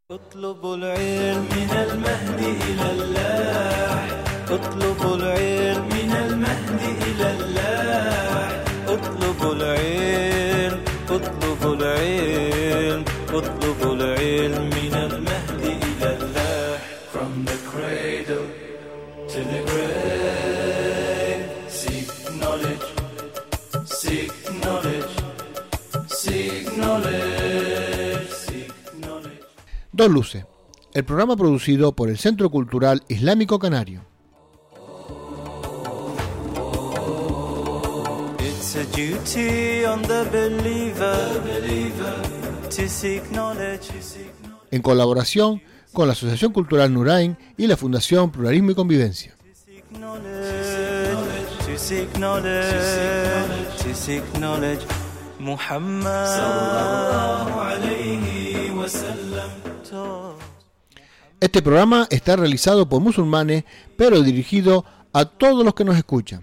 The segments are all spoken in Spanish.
اطلبوا العلم من المهد إلى اللاح اطلبوا العلم من المهد إلى اللاح اطلبوا العلم اطلبوا العلم اطلبوا العلم من المهد إلى اللاح From the cradle to the grave seek knowledge seek knowledge seek knowledge seek knowledge. Dos Luces, el programa producido por el Centro Cultural Islámico Canario. It's a duty on the believer to seek knowledge. En colaboración con la Asociación Cultural Nurain y la Fundación Pluralismo y Convivencia. To seek knowledge, to seek knowledge. Muhammad sallallahu alayhi wa sallam. Este programa está realizado por musulmanes, pero dirigido a todos los que nos escuchan.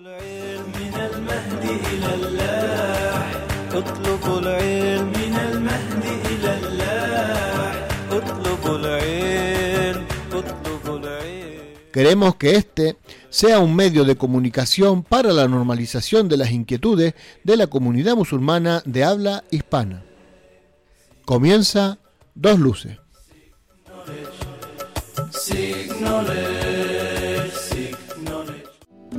Queremos que este sea un medio de comunicación para la normalización de las inquietudes de la comunidad musulmana de habla hispana. Comienza Dos Luces. Seek knowledge, seek knowledge.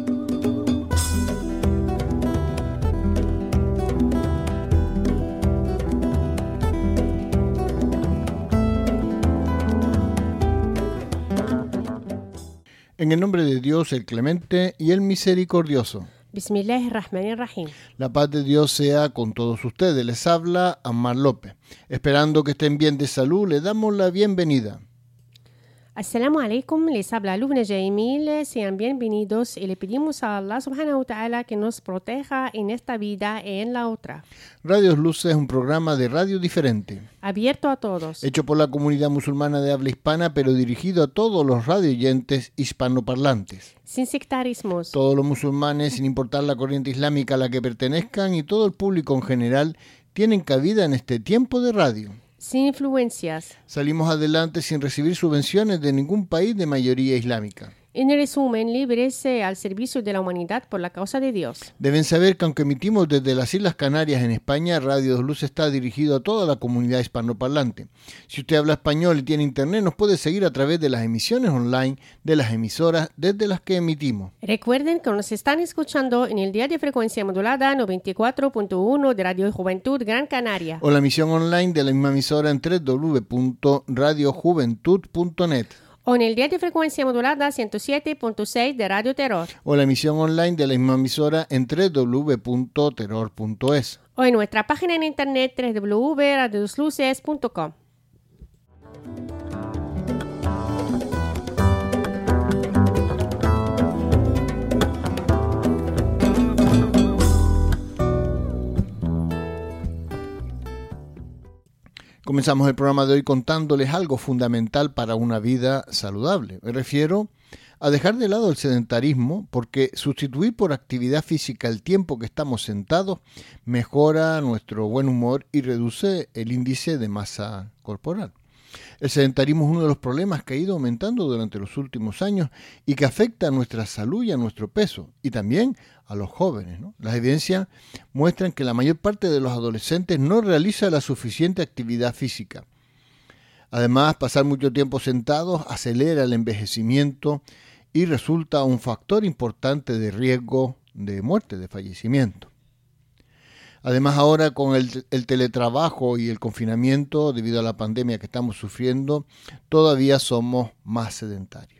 En el nombre de Dios, el Clemente y el Misericordioso. Bismillahirrahmanirrahim. La paz de Dios sea con todos ustedes. Les habla Ammar López. Esperando que estén bien de salud, les damos la bienvenida. Assalamu alaikum, les habla Lubna Jaimil, sean bienvenidos y le pedimos a Allah subhanahu wa ta'ala que nos proteja en esta vida y en la otra. Radio Luces es un programa de radio diferente, Abierto a todos, hecho por la comunidad musulmana de habla hispana, pero dirigido a todos los radioyentes hispanoparlantes. sin sectarismos, Todos los musulmanes, sin importar la corriente islámica a la que pertenezcan, y todo el público en general, tienen cabida en este tiempo de radio. sin influencias. Salimos adelante sin recibir subvenciones de ningún país de mayoría islámica. En resumen, libres al servicio de la humanidad por la causa de Dios. Deben saber que aunque emitimos desde las Islas Canarias en España, Radio Dos Luces está dirigido a toda la comunidad hispanoparlante. Si usted habla español y tiene internet, nos puede seguir a través de las emisiones online de las emisoras desde las que emitimos. Recuerden que nos están escuchando en el día de frecuencia modulada 94.1 de Radio Juventud Gran Canaria. O la emisión online de la misma emisora en www.radiojuventud.net. O en el día de frecuencia modulada 107.6 de Radio Terror. O la emisión online de la misma emisora en www.terror.es. O en nuestra página en internet www.radiodosluces.com. Comenzamos el programa de hoy contándoles algo fundamental para una vida saludable. Me refiero a dejar de lado el sedentarismo, porque sustituir por actividad física el tiempo que estamos sentados mejora nuestro buen humor y reduce el índice de masa corporal. El sedentarismo es uno de los problemas que ha ido aumentando durante los últimos años y que afecta a nuestra salud y a nuestro peso, y también a los jóvenes, ¿no? Las evidencias muestran que la mayor parte de los adolescentes no realiza la suficiente actividad física. Además, pasar mucho tiempo sentados acelera el envejecimiento y resulta un factor importante de riesgo de muerte, de fallecimiento. Además, ahora con el teletrabajo y el confinamiento debido a la pandemia que estamos sufriendo, todavía somos más sedentarios.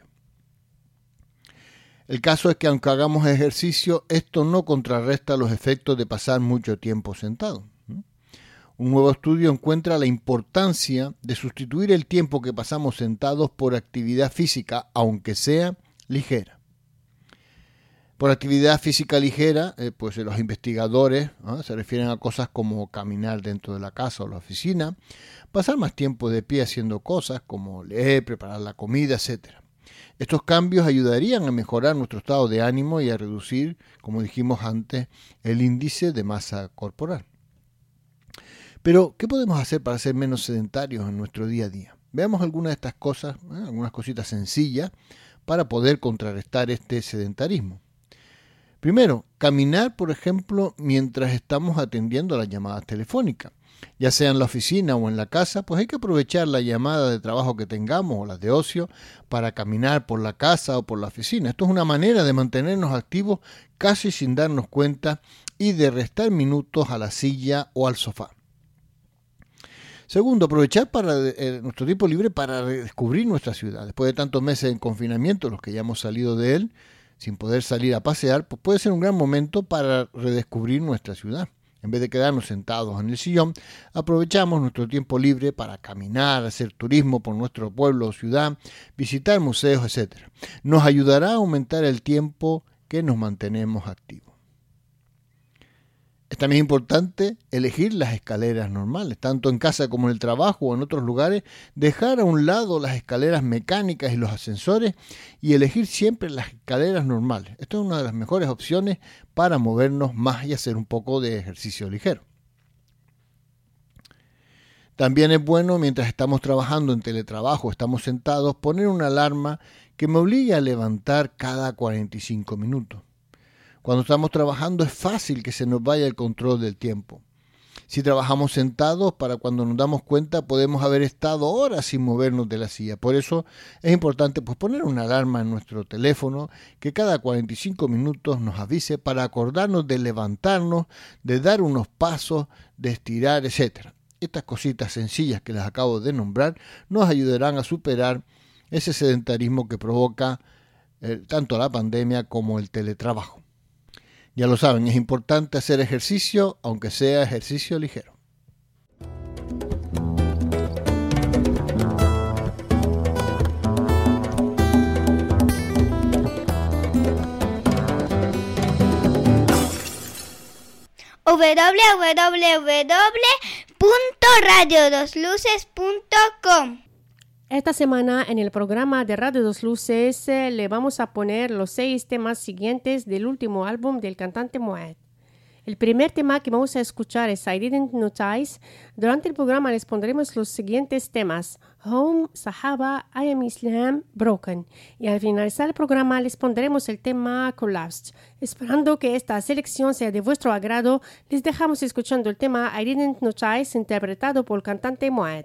El caso es que aunque hagamos ejercicio, esto no contrarresta los efectos de pasar mucho tiempo sentado. Un nuevo estudio encuentra la importancia de sustituir el tiempo que pasamos sentados por actividad física, aunque sea ligera. Por actividad física ligera, pues los investigadores se refieren a cosas como caminar dentro de la casa o la oficina, pasar más tiempo de pie haciendo cosas como leer, preparar la comida, etc. Estos cambios ayudarían a mejorar nuestro estado de ánimo y a reducir, como dijimos antes, el índice de masa corporal. Pero, ¿qué podemos hacer para ser menos sedentarios en nuestro día a día? Veamos algunas de estas cosas, algunas cositas sencillas para poder contrarrestar este sedentarismo. Primero, caminar, por ejemplo, mientras estamos atendiendo las llamadas telefónicas. Ya sea en la oficina o en la casa, pues hay que aprovechar la llamada de trabajo que tengamos o las de ocio para caminar por la casa o por la oficina. Esto es una manera de mantenernos activos casi sin darnos cuenta y de restar minutos a la silla o al sofá. Segundo, aprovechar nuestro tiempo libre para redescubrir nuestra ciudad. Después de tantos meses en confinamiento, los que ya hemos salido de él, sin poder salir a pasear, pues puede ser un gran momento para redescubrir nuestra ciudad. En vez de quedarnos sentados en el sillón, aprovechamos nuestro tiempo libre para caminar, hacer turismo por nuestro pueblo o ciudad, visitar museos, etc. Nos ayudará a aumentar el tiempo que nos mantenemos activos. Es también importante elegir las escaleras normales, tanto en casa como en el trabajo o en otros lugares, dejar a un lado las escaleras mecánicas y los ascensores y elegir siempre las escaleras normales. Esto es una de las mejores opciones para movernos más y hacer un poco de ejercicio ligero. También es bueno, mientras estamos trabajando en teletrabajo, estamos sentados, poner una alarma que me obligue a levantar cada 45 minutos. Cuando estamos trabajando es fácil que se nos vaya el control del tiempo. Si trabajamos sentados, para cuando nos damos cuenta podemos haber estado horas sin movernos de la silla. Por eso es importante poner una alarma en nuestro teléfono que cada 45 minutos nos avise para acordarnos de levantarnos, de dar unos pasos, de estirar, etc. Estas cositas sencillas que les acabo de nombrar nos ayudarán a superar ese sedentarismo que provoca tanto la pandemia como el teletrabajo. Ya lo saben, es importante hacer ejercicio, aunque sea ejercicio ligero. www.radio2luces.com. Esta semana en el programa de Radio Dos Luces le vamos a poner los 6 temas siguientes del último álbum del cantante Moed. El primer tema que vamos a escuchar es I Didn't Notice. Durante el programa les pondremos los siguientes temas: Home, Sahaba, I Am Islam, Broken. Y al finalizar el programa les pondremos el tema Collapsed. Esperando que esta selección sea de vuestro agrado, les dejamos escuchando el tema I Didn't Notice interpretado por el cantante Moed.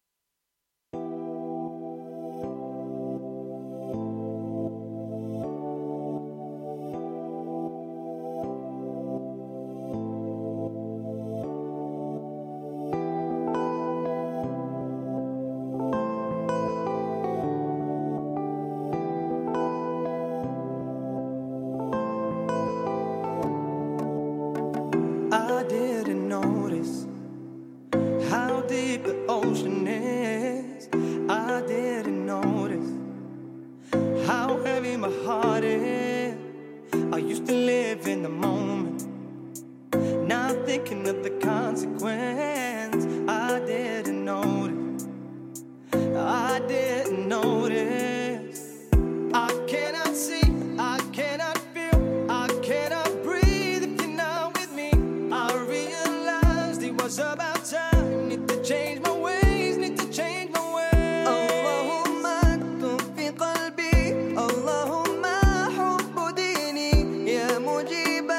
I didn't notice how deep the ocean is. I didn't notice how heavy my heart is. I used to live in the moment, not thinking of the consequence. I didn't notice. I didn't notice. I cannot see, I cannot feel, I cannot breathe if you're not with me. I realized it was about time. Need to change my ways, need to change my ways. اللهم اكتب في قلبي اللهم حب ديني يا مجيب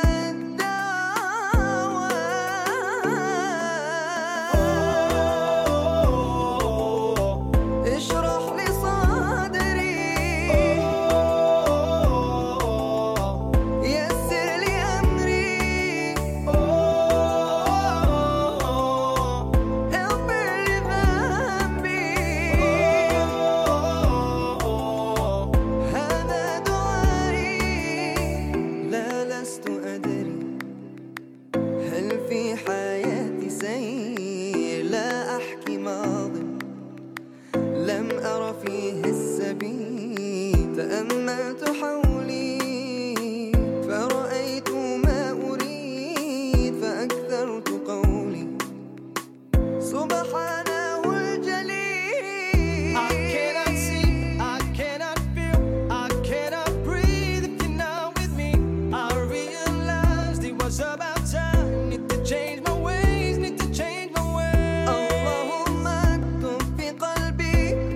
الدعوات اشرح لي صدري يسر لي أمري اغفر لي ذنبي هذا دعائي لا لست أدري هل في حياتي سير لا أحكي ماضي لم أر فيه السبيل تأملت حولي فرأيت ما أريد فأكثرت قولي سبحانه الجليل I cannot see, I cannot feel, I cannot breathe if you're not with me. I realized it was about time. Need to change my ways, need to change my ways. اللهم اكتب في قلبي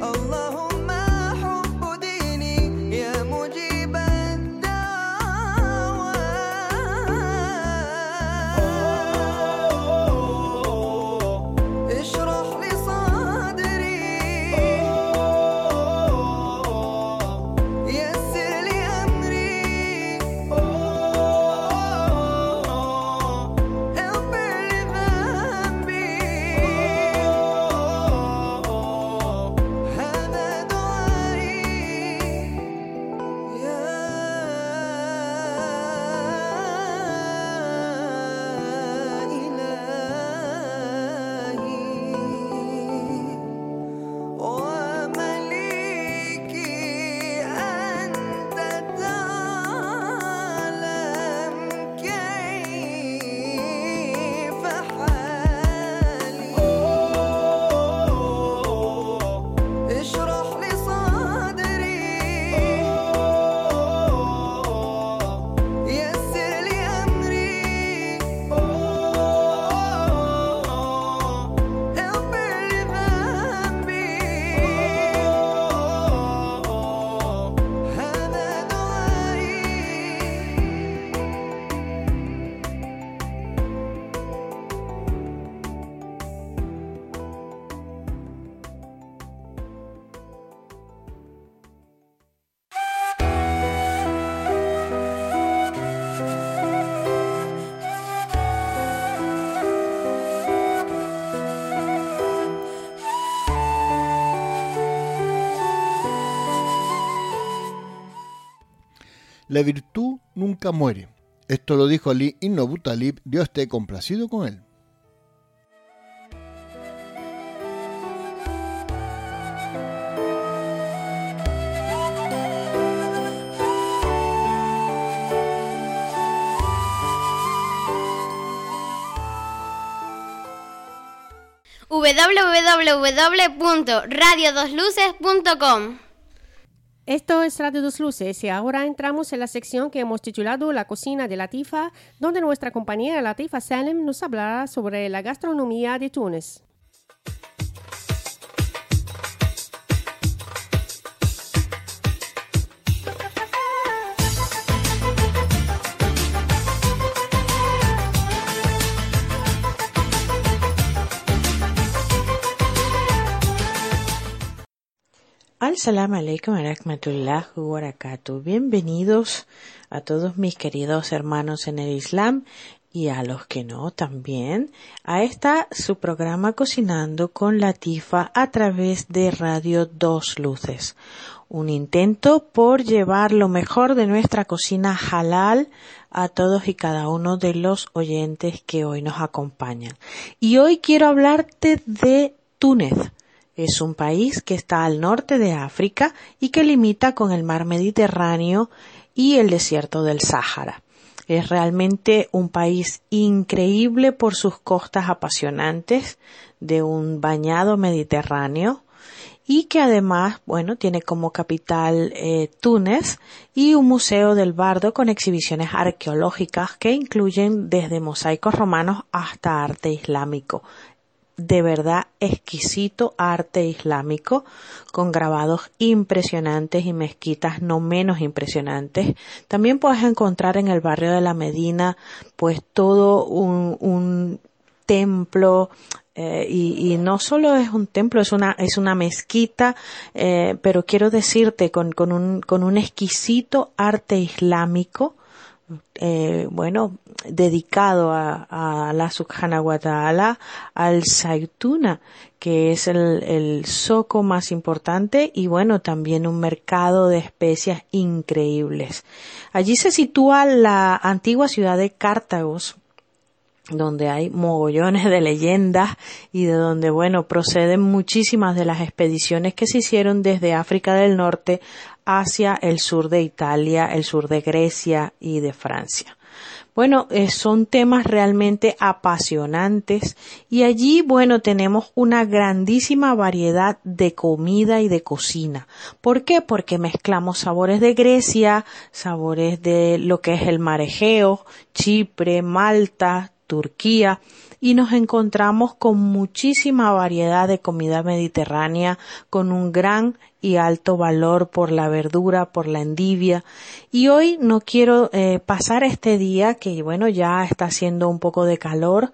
La virtud nunca muere. Esto lo dijo Ali ibn Abu Talib, Dios esté complacido con él. www.radiodosluces.com. Esto es Radio Dos Luces y ahora entramos en la sección que hemos titulado La cocina de Latifa, donde nuestra compañera Latifa Salem nos hablará sobre la gastronomía de Túnez. Al-Salam alaikum wa rahmatullahi wa barakatuh. Bienvenidos a todos mis queridos hermanos en el Islam y a los que no también a su programa Cocinando con Latifa a través de Radio Dos Luces. Un intento por llevar lo mejor de nuestra cocina halal a todos y cada uno de los oyentes que hoy nos acompañan. Y hoy quiero hablarte de Túnez. Es un país que está al norte de África y que limita con el mar Mediterráneo y el desierto del Sáhara. Es realmente un país increíble por sus costas apasionantes de un bañado Mediterráneo y que además, tiene como capital Túnez y un museo del bardo con exhibiciones arqueológicas que incluyen desde mosaicos romanos hasta arte islámico. De verdad exquisito arte islámico con grabados impresionantes y mezquitas no menos impresionantes. También puedes encontrar en el barrio de la Medina todo un templo y no solo es un templo, es una mezquita, pero quiero decirte con un exquisito arte islámico. Dedicado a Allah subhanahu wa ta'ala, al Zaytuna, que es el zoco más importante y también un mercado de especias increíbles. Allí se sitúa la antigua ciudad de Cartago, donde hay mogollones de leyendas y de donde, proceden muchísimas de las expediciones que se hicieron desde África del Norte hacia el sur de Italia, el sur de Grecia y de Francia. Son temas realmente apasionantes y allí, tenemos una grandísima variedad de comida y de cocina. ¿Por qué? Porque mezclamos sabores de Grecia, sabores de lo que es el mar Egeo, Chipre, Malta, Turquía, y nos encontramos con muchísima variedad de comida mediterránea con un gran y alto valor por la verdura, por la endivia. Y hoy no quiero pasar este día que ya está haciendo un poco de calor,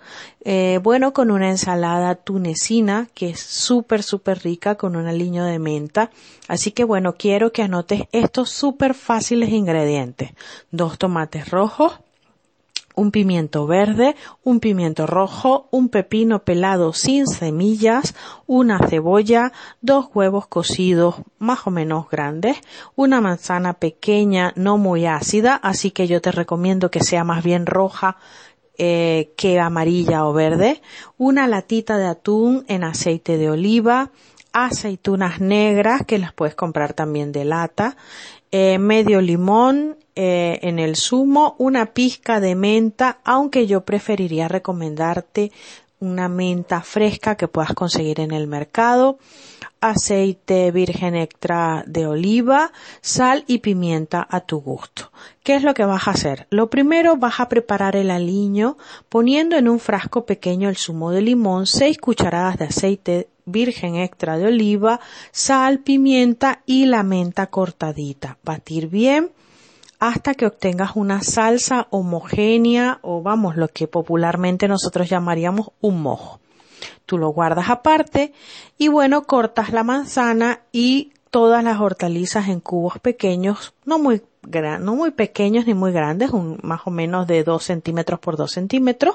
con una ensalada tunecina que es súper rica con un aliño de menta. Así que quiero que anotes estos súper fáciles ingredientes: 2 tomates rojos, un pimiento verde, un pimiento rojo, un pepino pelado sin semillas, una cebolla, 2 huevos cocidos más o menos grandes, una manzana pequeña no muy ácida, así que yo te recomiendo que sea más bien roja que amarilla o verde, una latita de atún en aceite de oliva, aceitunas negras que las puedes comprar también de lata, medio limón en el zumo, una pizca de menta, aunque yo preferiría recomendarte una menta fresca que puedas conseguir en el mercado, aceite virgen extra de oliva, sal y pimienta a tu gusto. ¿Qué es lo que vas a hacer? Lo primero, vas a preparar el aliño poniendo en un frasco pequeño el zumo de limón, 6 cucharadas de aceite virgen extra de oliva, sal, pimienta y la menta cortadita. Batir bien hasta que obtengas una salsa homogénea o lo que popularmente nosotros llamaríamos un mojo. Tú lo guardas aparte y cortas la manzana y todas las hortalizas en cubos pequeños, no muy pequeños ni muy grandes, más o menos de 2 centímetros por 2 centímetros.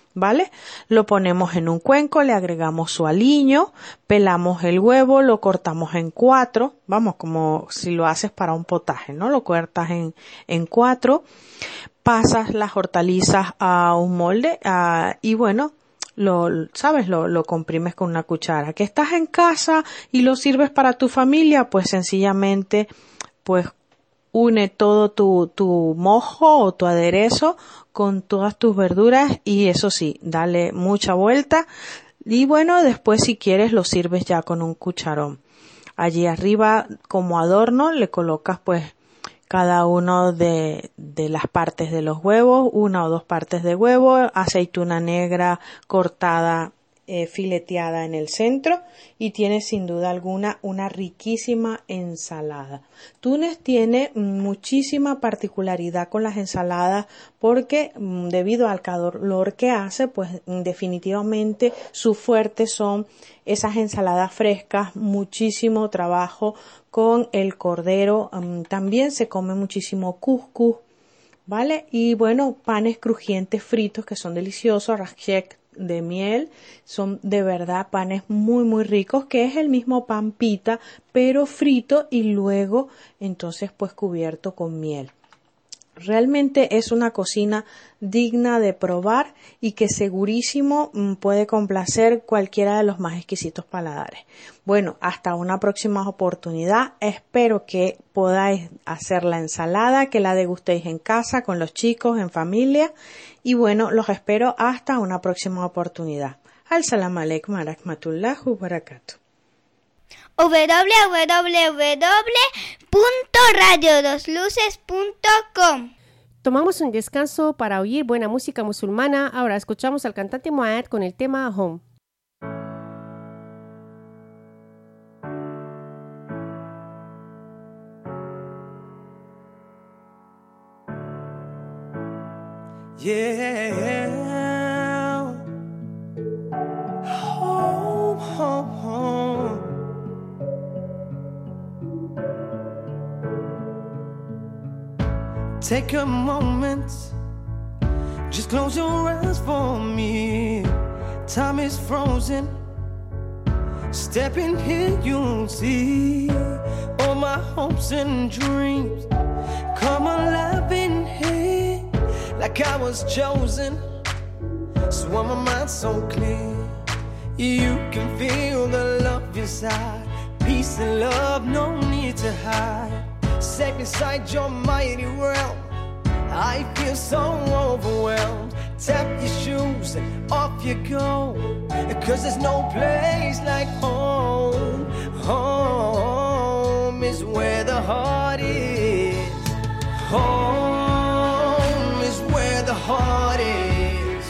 ¿vale? Lo ponemos en un cuenco, le agregamos su aliño, pelamos el huevo, lo cortamos en 4, vamos, como si lo haces para un potaje, ¿no? Lo cortas en 4, pasas las hortalizas a un molde y bueno, lo comprimes con una cuchara. ¿Que estás en casa y lo sirves para tu familia? Pues sencillamente, pues une todo tu mojo o tu aderezo con todas tus verduras y eso sí, dale mucha vuelta y bueno, después si quieres lo sirves ya con un cucharón. Allí arriba como adorno le colocas pues cada uno de las partes de los huevos, 1 o 2 partes de huevo, aceituna negra cortada, fileteada en el centro y tiene sin duda alguna una riquísima ensalada. Túnez tiene muchísima particularidad con las ensaladas porque debido al calor que hace, pues definitivamente su fuerte son esas ensaladas frescas, muchísimo trabajo con el cordero, también se come muchísimo cuscús, ¿vale? Y bueno, panes crujientes fritos que son deliciosos, rashek de miel, son de verdad panes muy muy ricos, que es el mismo pan pita pero frito y luego entonces pues cubierto con miel. Realmente es una cocina digna de probar y que segurísimo puede complacer cualquiera de los más exquisitos paladares. Bueno, hasta una próxima oportunidad. Espero que podáis hacer la ensalada, que la degustéis en casa, con los chicos, en familia. Y bueno, los espero hasta una próxima oportunidad. Al-Salam Aleikum wa rahmatullahi wa barakatuh. www.radiodosluces.com. Tomamos un descanso para oír buena música musulmana. Ahora escuchamos al cantante Moed con el tema Home. Yeah. Home, home, home. Take a moment, just close your eyes for me. Time is frozen. Step in here, you'll see all my hopes and dreams come alive in here, like I was chosen. So my mind's so clear, you can feel the love inside. Peace and love, no need to hide. Step inside your mighty realm, I feel so overwhelmed. Tap your shoes and off you go, 'cause there's no place like home. Home is where the heart is. Home is where the heart is.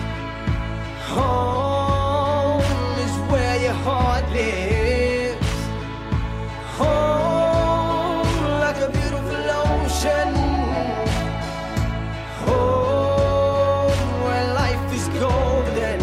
Home is where your heart lives. Home like a beautiful ocean. Home where life is golden.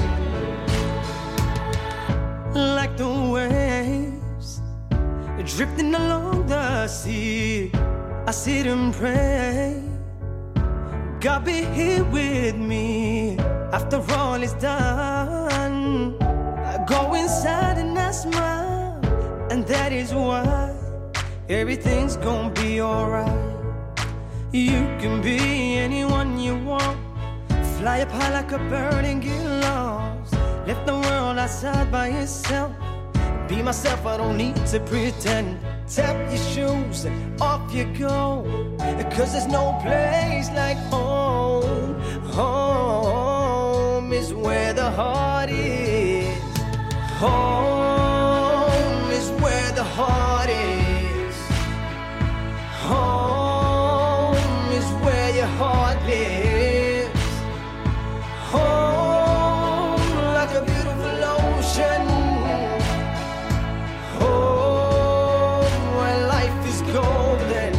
Like the waves drifting along the sea, I sit and pray, God be here with me. After all is done, I go inside and I smile, and that is why everything's gonna be alright. You can be anyone you want, fly up high like a bird and get lost. Left the world outside by yourself. Be myself, I don't need to pretend. Tap your shoes and off you go, 'cause there's no place like home. Home is where the heart is. Home is where the heart is. Home is where your heart lives. Home like a beautiful ocean. Golden.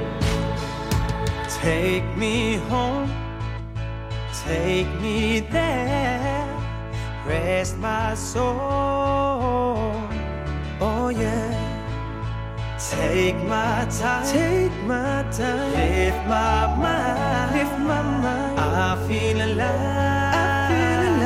Take me home, take me there, rest my soul. Oh yeah. Take my time, lift my mind, I feel alive,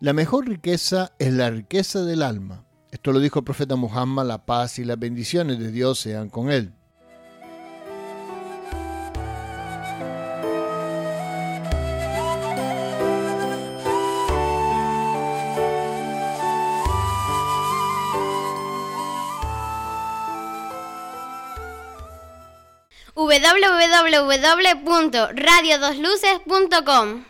La mejor riqueza es la riqueza del alma. Esto lo dijo el profeta Muhammad, la paz y las bendiciones de Dios sean con él. www.radiodosluces.com.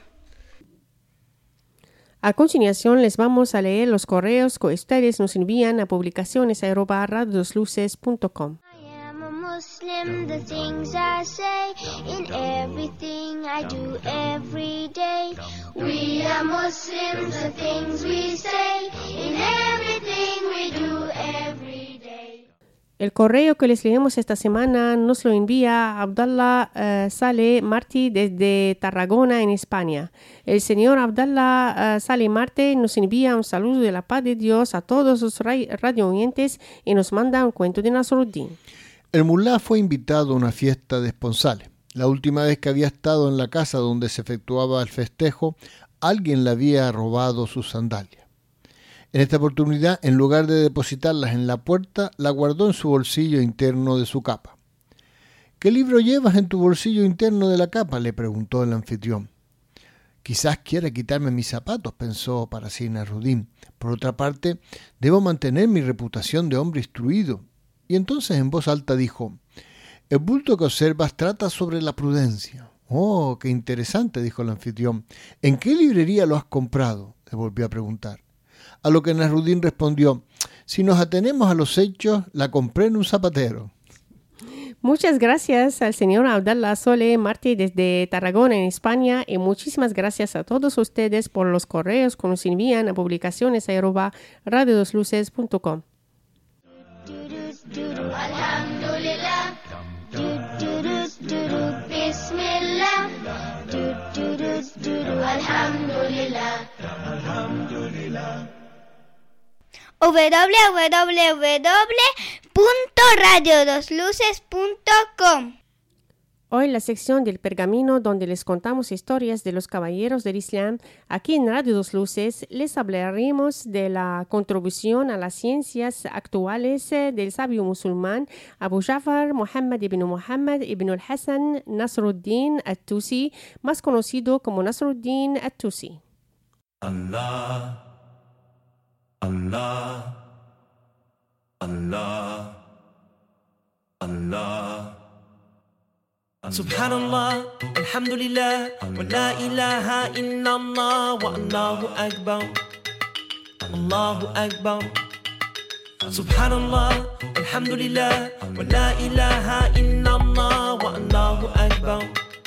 A continuación les vamos a leer los correos que ustedes nos envían a publicaciones@radiodosluces.com. Muslim, the things I say, in everything I do every day. We are Muslims, the things we say, in everything we do every day. El correo que les leemos esta semana nos lo envía Abdallah Saleh Martí desde Tarragona, en España. El señor Abdallah Saleh Martí nos envía un saludo de la paz de Dios a todos los radio oyentes y nos manda un cuento de Nasruddin. El mulá fue invitado a una fiesta de esponsales. La última vez que había estado en la casa donde se efectuaba el festejo, alguien le había robado sus sandalias. En esta oportunidad, en lugar de depositarlas en la puerta, la guardó en su bolsillo interno de su capa. ¿Qué libro llevas en tu bolsillo interno de la capa?, le preguntó el anfitrión. Quizás quiera quitarme mis zapatos, pensó para sí Nasruddin. Por otra parte, debo mantener mi reputación de hombre instruido. Y entonces en voz alta dijo: el bulto que observas trata sobre la prudencia. Oh, qué interesante, dijo el anfitrión. ¿En qué librería lo has comprado?, le volvió a preguntar. A lo que Nasruddin respondió: si nos atenemos a los hechos, la compré en un zapatero. Muchas gracias al señor Abdallah Saleh Martí desde Tarragona, en España, y muchísimas gracias a todos ustedes por los correos que nos envían a publicaciones@radiodosluces.com. Alhamdulillah, Bismillah, Alhamdulillah. www.radiodosluces.com. Hoy la sección del pergamino donde les contamos historias de los caballeros del Islam. Aquí en Radio Dos Luces les hablaremos de la contribución a las ciencias actuales del sabio musulmán Abu Ja'far Muhammad ibn al-Hasan Nasruddin at-Tusi, más conocido como Nasruddin at-Tusi. Allah, Allah, Allah, Allah. Subhanallah, alhamdulillah, wa la ilaha illallah, wa Allahu akbar, Allahu akbar. Subhanallah, alhamdulillah, wa la ilaha illallah, wa Allahu akbar,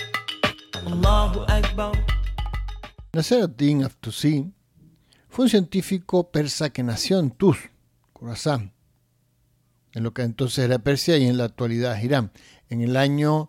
Allahu akbar. Nasruddin at-Tusi fue un científico persa que nació en Tus, Khorasán, en lo que entonces era Persia y en la actualidad es Irán, en el año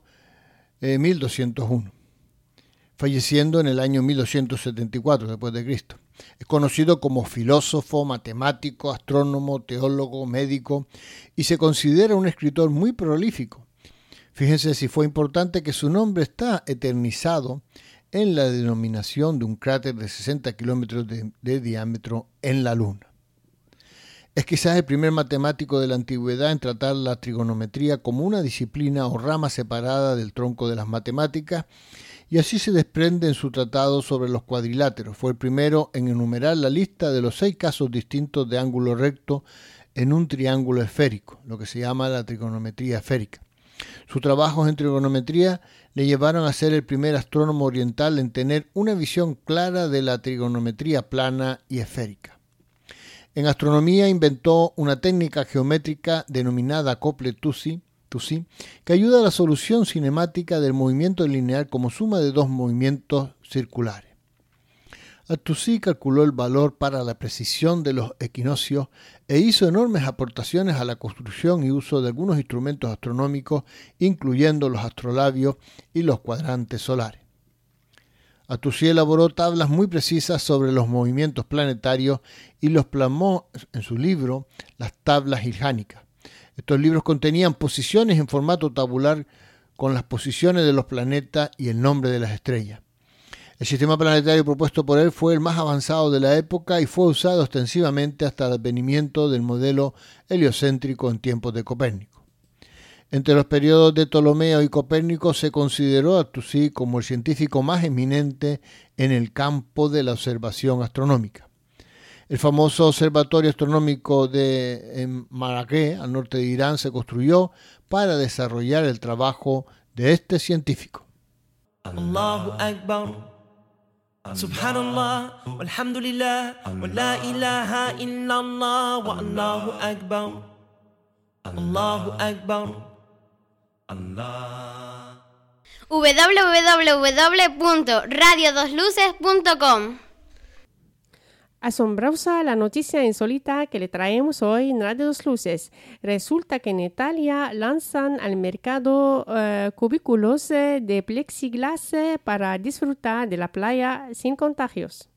1201, falleciendo en el año 1274 después de Cristo. Es conocido como filósofo, matemático, astrónomo, teólogo, médico y se considera un escritor muy prolífico. Fíjense si fue importante que su nombre está eternizado en la denominación de un cráter de 60 kilómetros de diámetro en la Luna. Es quizás el primer matemático de la antigüedad en tratar la trigonometría como una disciplina o rama separada del tronco de las matemáticas, y así se desprende en su tratado sobre los cuadriláteros. Fue el primero en enumerar la lista de los 6 casos distintos de ángulo recto en un triángulo esférico, lo que se llama la trigonometría esférica. Sus trabajos en trigonometría le llevaron a ser el primer astrónomo oriental en tener una visión clara de la trigonometría plana y esférica. En astronomía inventó una técnica geométrica denominada acople Tusi, que ayuda a la solución cinemática del movimiento lineal como suma de 2 movimientos circulares. At-Tusi calculó el valor para la precisión de los equinoccios e hizo enormes aportaciones a la construcción y uso de algunos instrumentos astronómicos, incluyendo los astrolabios y los cuadrantes solares. At-Tusi elaboró tablas muy precisas sobre los movimientos planetarios y los plasmó en su libro Las tablas iljánicas. Estos libros contenían posiciones en formato tabular con las posiciones de los planetas y el nombre de las estrellas. El sistema planetario propuesto por él fue el más avanzado de la época y fue usado extensivamente hasta el advenimiento del modelo heliocéntrico en tiempos de Copérnico. Entre los periodos de Ptolomeo y Copérnico se consideró a Toussaint como el científico más eminente en el campo de la observación astronómica. El famoso observatorio astronómico en Marrakech, al norte de Irán, se construyó para desarrollar el trabajo de este científico. Allahu Akbar, Subhanallah, walhamdulillah, wa la ilaha illallah, wa Allahu Akbar, Allahu Akbar, Allah. www.radiodosluces.com. Asombrosa la noticia insólita que le traemos hoy en Radio Dos Luces. Resulta que en Italia lanzan al mercado cubículos de plexiglas para disfrutar de la playa sin contagios.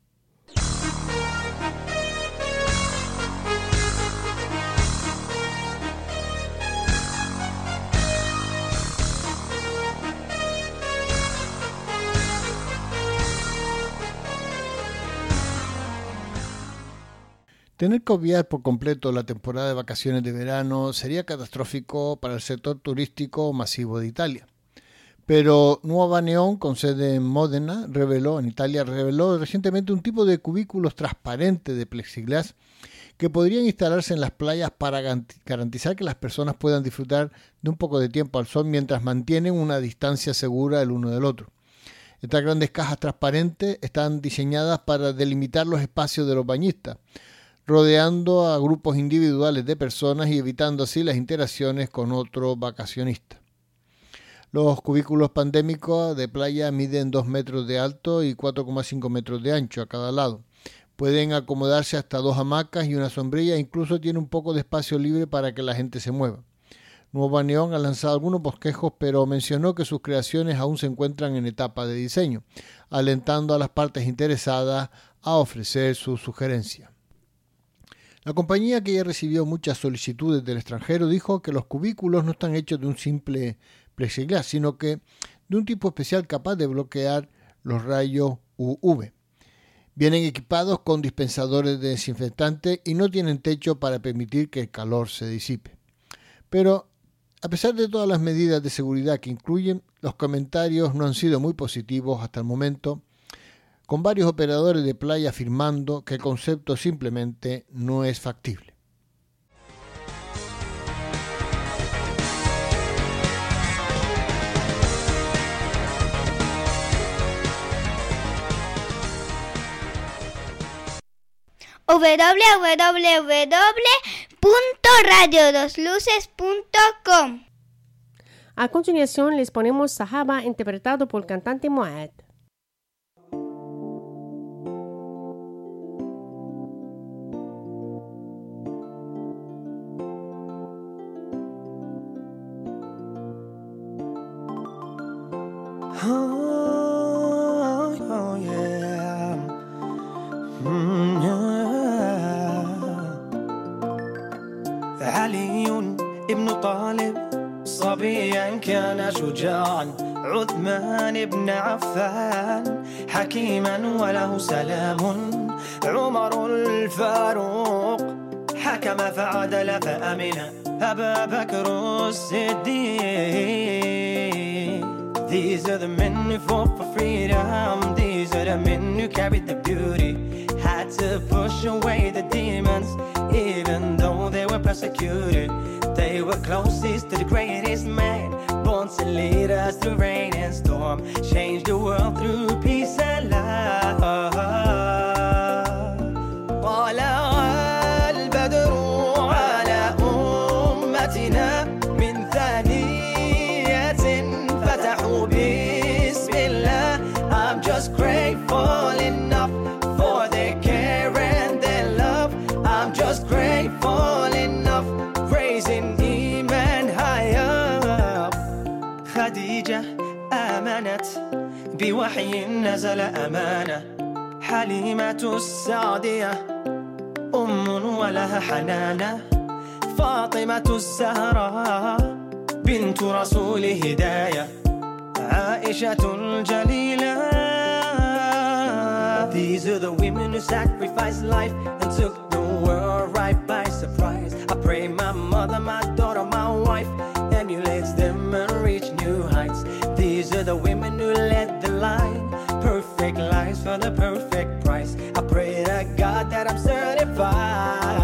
Tener que obviar por completo la temporada de vacaciones de verano sería catastrófico para el sector turístico masivo de Italia. Pero Nuova Neon, con sede en Módena, reveló recientemente un tipo de cubículos transparentes de plexiglas que podrían instalarse en las playas para garantizar que las personas puedan disfrutar de un poco de tiempo al sol mientras mantienen una distancia segura el uno del otro. Estas grandes cajas transparentes están diseñadas para delimitar los espacios de los bañistas, rodeando a grupos individuales de personas y evitando así las interacciones con otros vacacionistas. Los cubículos pandémicos de playa miden 2 metros de alto y 4,5 metros de ancho a cada lado. Pueden acomodarse hasta 2 hamacas y una sombrilla, e incluso tiene un poco de espacio libre para que la gente se mueva. Nueva Neon ha lanzado algunos bosquejos, pero mencionó que sus creaciones aún se encuentran en etapa de diseño, alentando a las partes interesadas a ofrecer sus sugerencias. La compañía, que ya recibió muchas solicitudes del extranjero, dijo que los cubículos no están hechos de un simple plexiglas, sino que de un tipo especial capaz de bloquear los rayos UV. Vienen equipados con dispensadores de desinfectante y no tienen techo para permitir que el calor se disipe. Pero, a pesar de todas las medidas de seguridad que incluyen, los comentarios no han sido muy positivos hasta el momento, con varios operadores de playa afirmando que el concepto simplemente no es factible. www.radiodosluces.com. A continuación les ponemos Sahaba, interpretado por el cantante Moed. Oh yeah. علي ابن طالب صبيا كان شجاعا، عثمان بن عفان حكيما وله سلام، عمر الفاروق حكم فعدل فأمن، أبا بكر الصديق. These are the men who fought for freedom. These are the men who carried the beauty, had to push away the demons, even though they were persecuted. They were closest to the greatest man, born to lead us through rain and storm, change the world through peace and love. طلع البدر على أمتنا من ثانية فتحوا بسم الله. I'm just grateful enough for their care and their love. I'm just grateful enough, raising إيمان high up. خديجة آمنت بوحي نزل أمانة، حليمة السعدية أم ولها حنانة، فاطمة الزهراء بنت رسول هداية، عائشة الجليلة These are the women who sacrificed life and took the world right by surprise. I pray my mother, my daughter, my wife emulates them and reach new heights. These are the women who led the line, perfect lives for the perfect price. I pray to God that I'm certified.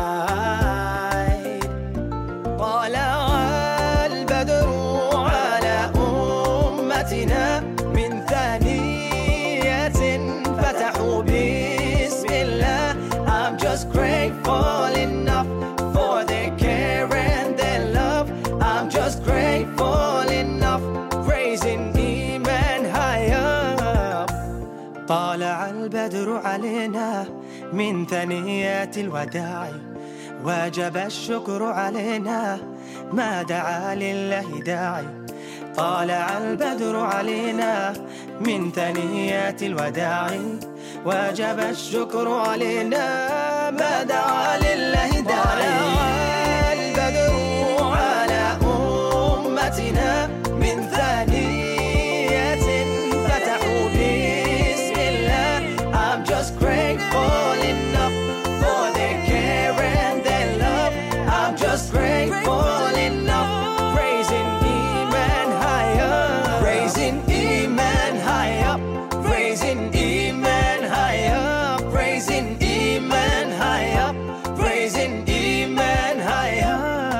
طلع البدر على أمتنا من ثانية فتحوا بسم الله. I'm just grateful enough for their care and their love. I'm just grateful enough, raising إيمان high up. طالع البدر علينا من ثنيات الوداع، وجب الشكر علينا ما دعا لله داعي. طالع البدر علينا من ثنيات الوداع، وجب الشكر علينا ما دعا لله داعي. طالع البدر على أمتنا من ثانية فتحوا بسم الله. I'm just grateful enough for their care and their love. I'm just grateful enough, raising Iman high up, raising Iman high up, raising Iman high up, raising Iman high up, raising Iman high up.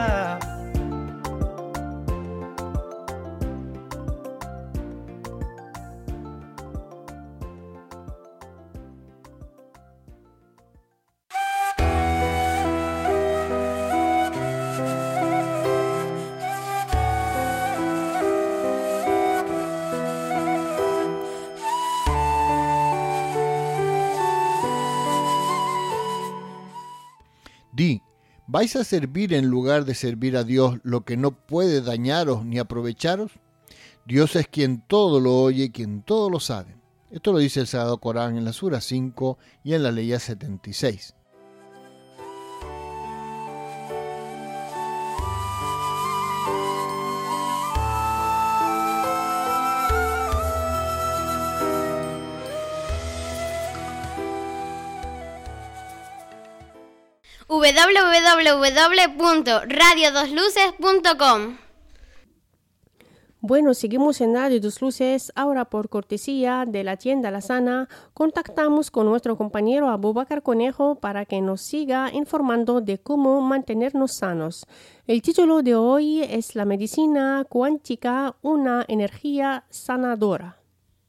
Di, ¿vais a servir en lugar de servir a Dios lo que no puede dañaros ni aprovecharos? Dios es quien todo lo oye, quien todo lo sabe. Esto lo dice el Sagrado Corán en la Sura 5 y en la Ley 76. www.radiodosluces.com. Bueno, seguimos en Radio Dos Luces. Ahora, por cortesía de la tienda La Sana, contactamos con nuestro compañero Abubakar Conejo para que nos siga informando de cómo mantenernos sanos. El título de hoy es La medicina cuántica, una energía sanadora.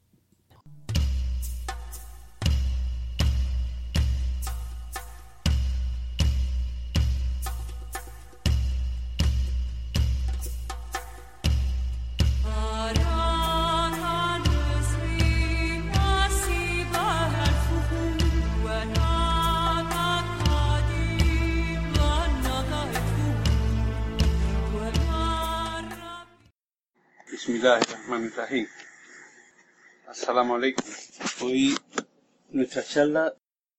Bismillahirrahmanirrahim. Assalamu alaikum. Hoy nuestra charla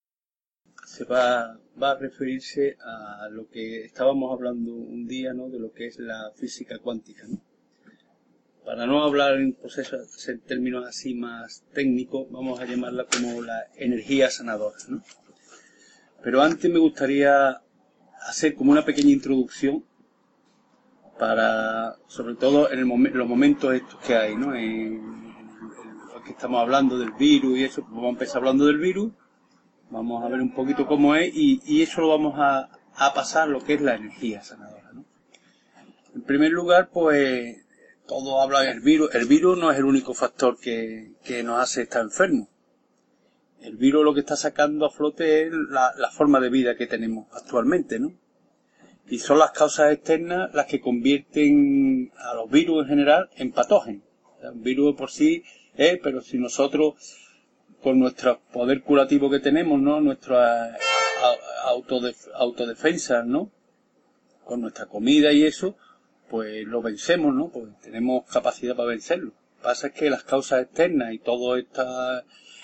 va a referirse a lo que estábamos hablando un día, ¿no? De lo que es la física cuántica, ¿no? Para no hablar en términos así más técnicos, vamos a llamarla como la energía sanadora, ¿no? Pero antes me gustaría hacer como una pequeña introducción para, sobre todo en los momentos estos que hay, ¿no? En lo que estamos hablando del virus y eso, pues vamos a empezar hablando del virus, vamos a ver un poquito cómo es y eso lo vamos a pasar lo que es la energía sanadora, ¿no? En primer lugar, pues, todos hablan del virus. El virus no es el único factor que nos hace estar enfermos. El virus lo que está sacando a flote es la forma de vida que tenemos actualmente, ¿no? Y son las causas externas las que convierten a los virus en general en patógenos. O sea, un virus por sí es, pero si nosotros, con nuestro poder curativo que tenemos, ¿no? Nuestra autodefensa, ¿no? Con nuestra comida y eso, pues lo vencemos, ¿no? Pues tenemos capacidad para vencerlo. Lo que pasa es que las causas externas y toda esta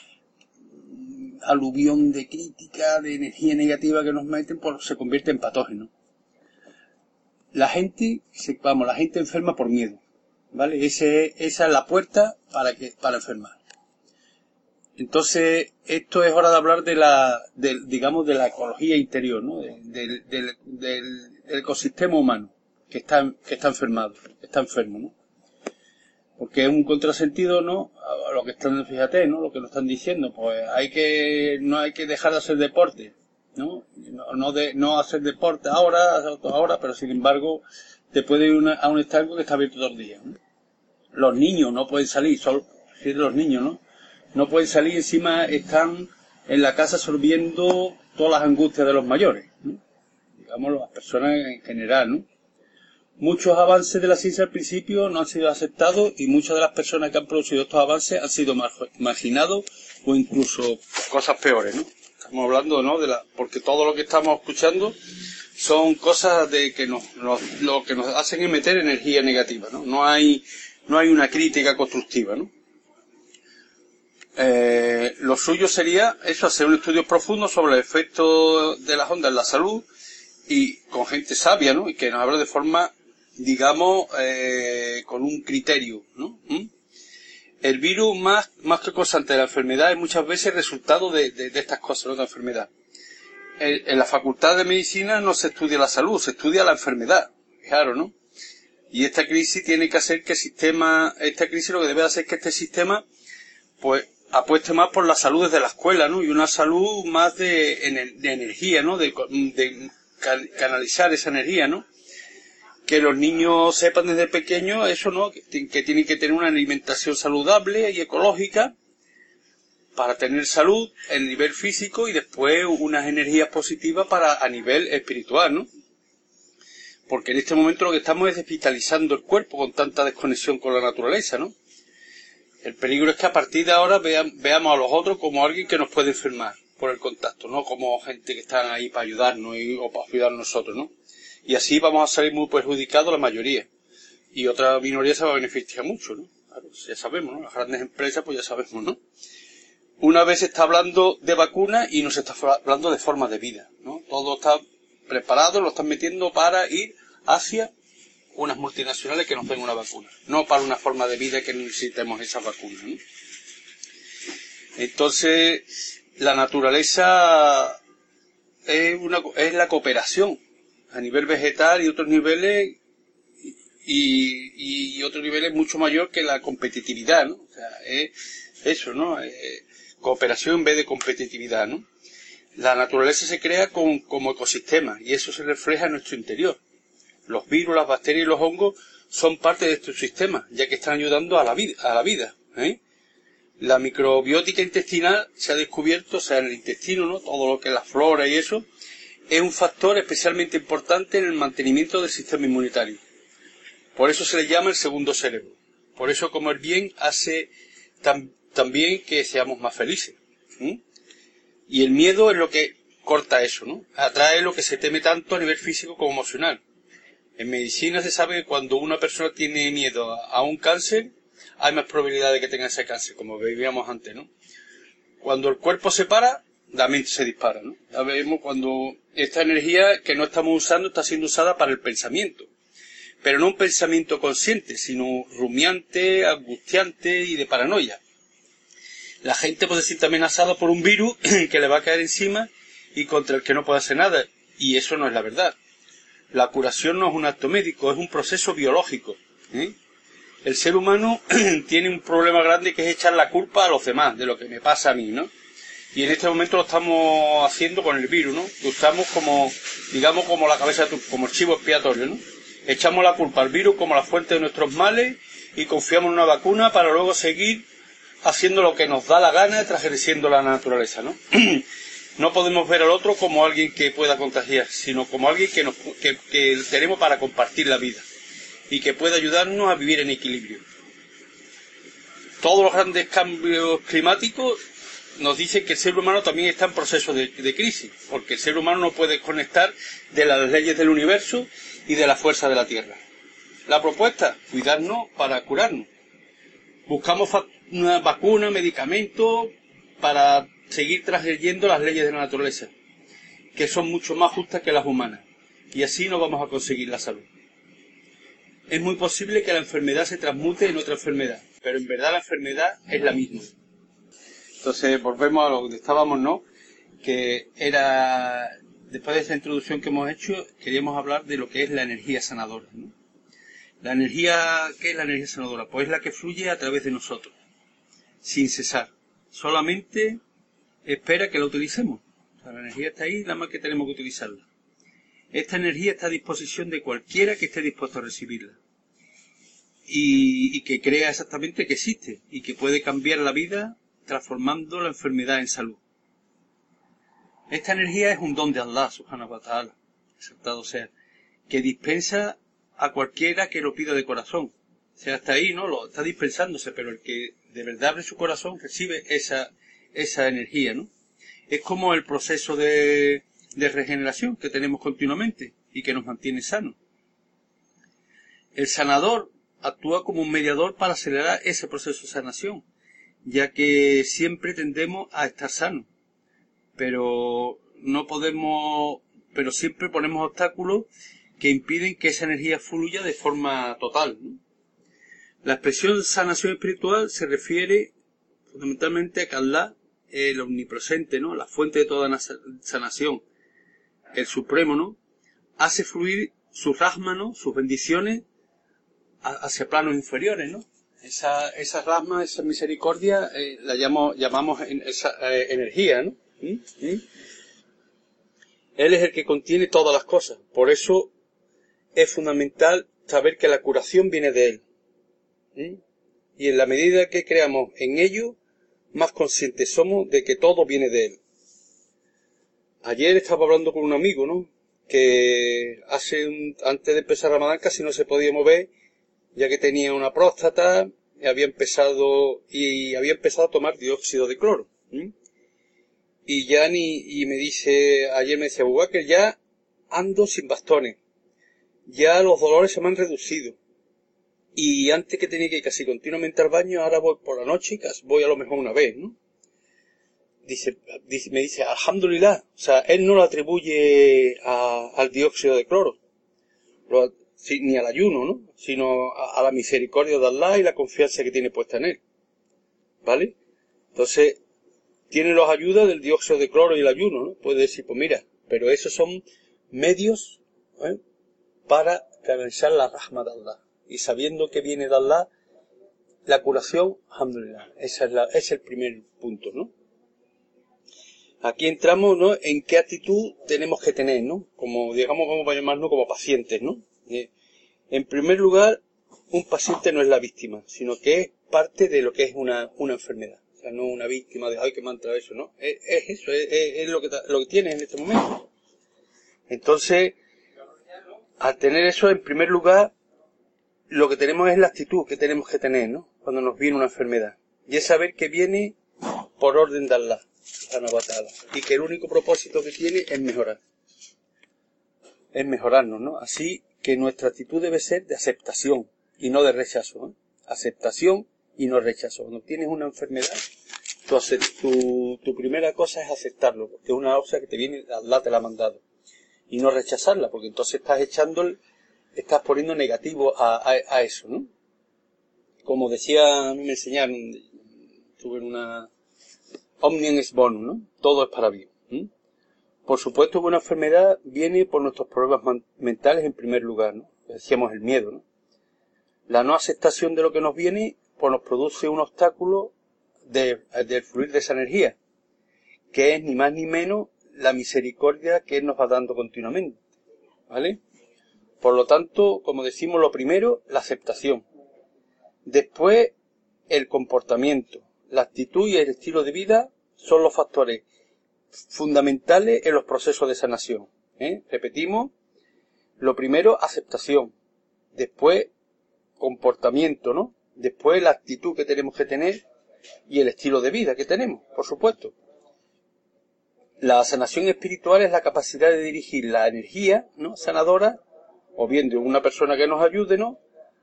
aluvión de crítica, de energía negativa que nos meten, pues se convierte en patógenos. La gente enferma por miedo, ¿vale? Esa es la puerta para enfermar. Entonces, esto es hora de hablar digamos, de la ecología interior, ¿no? Del ecosistema humano que está enfermado, está enfermo, ¿no? Porque es un contrasentido, ¿no? A lo que están, fíjate, ¿no? Lo que nos están diciendo, pues no hay que dejar de hacer deporte, ¿no? No hacer deporte ahora, pero sin embargo, te puede ir a un estanco que está abierto todo el día, ¿no? Los niños no pueden salir, solo los niños, ¿no? No pueden salir, encima están en la casa absorbiendo todas las angustias de los mayores, ¿no? Digamos, las personas en general, ¿no? Muchos avances de la ciencia al principio no han sido aceptados y muchas de las personas que han producido estos avances han sido marginados o incluso cosas peores, ¿no? Estamos hablando, ¿no? Porque todo lo que estamos escuchando son cosas lo que nos hacen es meter energía negativa, ¿no? No hay una crítica constructiva, ¿no? Lo suyo sería eso, hacer un estudio profundo sobre el efecto de las ondas en la salud y con gente sabia, ¿no? Y que nos hable de forma, digamos, con un criterio, ¿no? El virus, más que causante de la enfermedad, es muchas veces resultado de estas cosas, ¿no? De la enfermedad. En la Facultad de Medicina no se estudia la salud, se estudia la enfermedad, claro, ¿no? Y esta crisis tiene que hacer que esta crisis lo que debe hacer es que este sistema, pues, apueste más por la salud desde la escuela, ¿no? Y una salud más de energía, ¿no? De canalizar esa energía, ¿no? Que los niños sepan desde pequeños eso, ¿no? Que tienen que tener una alimentación saludable y ecológica para tener salud en nivel físico y después unas energías positivas a nivel espiritual, ¿no? Porque en este momento lo que estamos es desvitalizando el cuerpo con tanta desconexión con la naturaleza, ¿no? El peligro es que a partir de ahora veamos a los otros como alguien que nos puede enfermar por el contacto, no como gente que están ahí para ayudarnos o para ayudar a nosotros, ¿no? Y así vamos a salir muy perjudicados la mayoría. Y otra minoría se va a beneficiar mucho, ¿no? Claro, ya sabemos, ¿no? Las grandes empresas, pues ya sabemos, ¿no? Una vez se está hablando de vacunas y no se está hablando de formas de vida, ¿no? Todo está preparado, lo están metiendo para ir hacia unas multinacionales que nos den una vacuna, no para una forma de vida que necesitemos esas vacunas, ¿no? Entonces, la naturaleza es la cooperación a nivel vegetal y otros niveles y otros niveles mucho mayor que la competitividad, ¿no? O sea, es eso, ¿no? Cooperación en vez de competitividad, ¿no? La naturaleza se crea como ecosistema y eso se refleja en nuestro interior. Los virus, las bacterias y los hongos son parte de este sistema, ya que están ayudando a la vida, ¿eh? La microbiótica intestinal se ha descubierto, o sea, en el intestino, ¿no? Todo lo que es la flora y eso, es un factor especialmente importante en el mantenimiento del sistema inmunitario. Por eso se le llama el segundo cerebro. Por eso comer bien hace también que seamos más felices. Y el miedo es lo que corta eso, ¿no? Atrae lo que se teme tanto a nivel físico como emocional. En medicina se sabe que cuando una persona tiene miedo a un cáncer, hay más probabilidad de que tenga ese cáncer, como veíamos antes, ¿no? Cuando el cuerpo se para, la mente se dispara, ¿no? Ya vemos cuando esta energía que no estamos usando está siendo usada para el pensamiento. Pero no un pensamiento consciente, sino rumiante, angustiante y de paranoia. La gente puede sentirse amenazada por un virus que le va a caer encima y contra el que no puede hacer nada. Y eso no es la verdad. La curación no es un acto médico, es un proceso biológico, ¿eh? El ser humano tiene un problema grande que es echar la culpa a los demás de lo que me pasa a mí, ¿no? Y en este momento lo estamos haciendo con el virus, ¿no? Lo usamos como, digamos, como la cabeza, como el chivo expiatorio, ¿no? Echamos la culpa al virus como la fuente de nuestros males y confiamos en una vacuna para luego seguir haciendo lo que nos da la gana, transgrediendo la naturaleza, ¿no? No podemos ver al otro como alguien que pueda contagiar, sino como alguien que tenemos para compartir la vida y que puede ayudarnos a vivir en equilibrio. Todos los grandes cambios climáticos nos dicen que el ser humano también está en proceso de crisis, porque el ser humano no puede desconectar de las leyes del universo y de la fuerza de la Tierra. La propuesta, cuidarnos para curarnos. Buscamos una vacuna, medicamentos para seguir transgrediendo las leyes de la naturaleza, que son mucho más justas que las humanas, y así no vamos a conseguir la salud. Es muy posible que la enfermedad se transmute en otra enfermedad, pero en verdad la enfermedad es la misma. Entonces volvemos a lo que estábamos, ¿no? Que era, después de esa introducción que hemos hecho, queríamos hablar de lo que es la energía sanadora, ¿no? La energía, ¿qué es la energía sanadora? Pues es la que fluye a través de nosotros, sin cesar. Solamente espera que la utilicemos. O sea, la energía está ahí, nada más que tenemos que utilizarla. Esta energía está a disposición de cualquiera que esté dispuesto a recibirla. Y que crea exactamente que existe y que puede cambiar la vida transformando la enfermedad en salud. Esta energía es un don de Allah, subhanahu wa ta'ala, exaltado sea, que dispensa a cualquiera que lo pida de corazón. O sea, hasta ahí, ¿no? Lo está dispensándose, pero el que de verdad abre su corazón recibe esa energía, ¿no? Es como el proceso de regeneración que tenemos continuamente y que nos mantiene sanos. El sanador actúa como un mediador para acelerar ese proceso de sanación, ya que siempre tendemos a estar sanos, pero siempre ponemos obstáculos que impiden que esa energía fluya de forma total, ¿no? La expresión sanación espiritual se refiere fundamentalmente a que Allah, el omnipresente, ¿no? La fuente de toda sanación, el Supremo, ¿no? Hace fluir su rahma, ¿no? Sus bendiciones hacia planos inferiores, ¿no? Esa rahma, esa misericordia, la llamamos esa energía, ¿no? Él es el que contiene todas las cosas. Por eso es fundamental saber que la curación viene de Él. Y en la medida que creamos en ello, más conscientes somos de que todo viene de Él. Ayer estaba hablando con un amigo, ¿no? Que antes de empezar Ramadán casi no se podía mover, ya que tenía una próstata y había empezado a tomar dióxido de cloro. Y ayer me decía, Abubakr, ya ando sin bastones, ya los dolores se me han reducido. Y antes que tenía que ir casi continuamente al baño, ahora voy por la noche y voy a lo mejor una vez, ¿no? Me dice, alhamdulillah, o sea, él no lo atribuye al dióxido de cloro, ni al ayuno, ¿no? Sino a la misericordia de Allah y la confianza que tiene puesta en él. ¿Vale? Entonces, tiene las ayudas del dióxido de cloro y el ayuno, ¿no? Puede decir, pues mira, pero esos son medios, para canalizar la rahma de Allah. Y sabiendo que viene de Allah, la curación, alhamdulillah, ese es el primer punto, ¿no? Aquí entramos, ¿no? En qué actitud tenemos que tener, ¿no? Como, digamos, vamos a llamarnos como pacientes, ¿no? En primer lugar, un paciente no es la víctima, sino que es parte de lo que es una enfermedad. O sea, no una víctima de, ay, que me han traído eso, ¿no? Es eso, es lo que tienes en este momento. Entonces, al tener eso, en primer lugar, lo que tenemos es la actitud que tenemos que tener, ¿no? Cuando nos viene una enfermedad. Y es saber que viene por orden de Allah, y que el único propósito que tiene es mejorar. Es mejorarnos, ¿no? Así que nuestra actitud debe ser de aceptación y no de rechazo, ¿eh? Aceptación y no rechazo. Cuando tienes una enfermedad, tu primera cosa es aceptarlo, porque es una cosa que te viene, Allah te la ha mandado. Y no rechazarla, porque entonces estás poniendo negativo a eso, ¿no? Como decía, a mí me enseñaron, estuve en una Omnium es bonus, ¿no? Todo es para bien. Por supuesto que una enfermedad viene por nuestros problemas mentales en primer lugar, ¿no? Decíamos el miedo, ¿no? La no aceptación de lo que nos viene, pues nos produce un obstáculo del fluir de esa energía, que es ni más ni menos la misericordia que Él nos va dando continuamente, ¿vale? Por lo tanto, como decimos, lo primero, la aceptación. Después, el comportamiento, la actitud y el estilo de vida son los factores fundamentales en los procesos de sanación. Repetimos, lo primero, aceptación. Después, comportamiento, ¿no? Después, la actitud que tenemos que tener y el estilo de vida que tenemos, por supuesto. La sanación espiritual es la capacidad de dirigir la energía, ¿no? Sanadora, o bien de una persona que nos ayude, ¿no?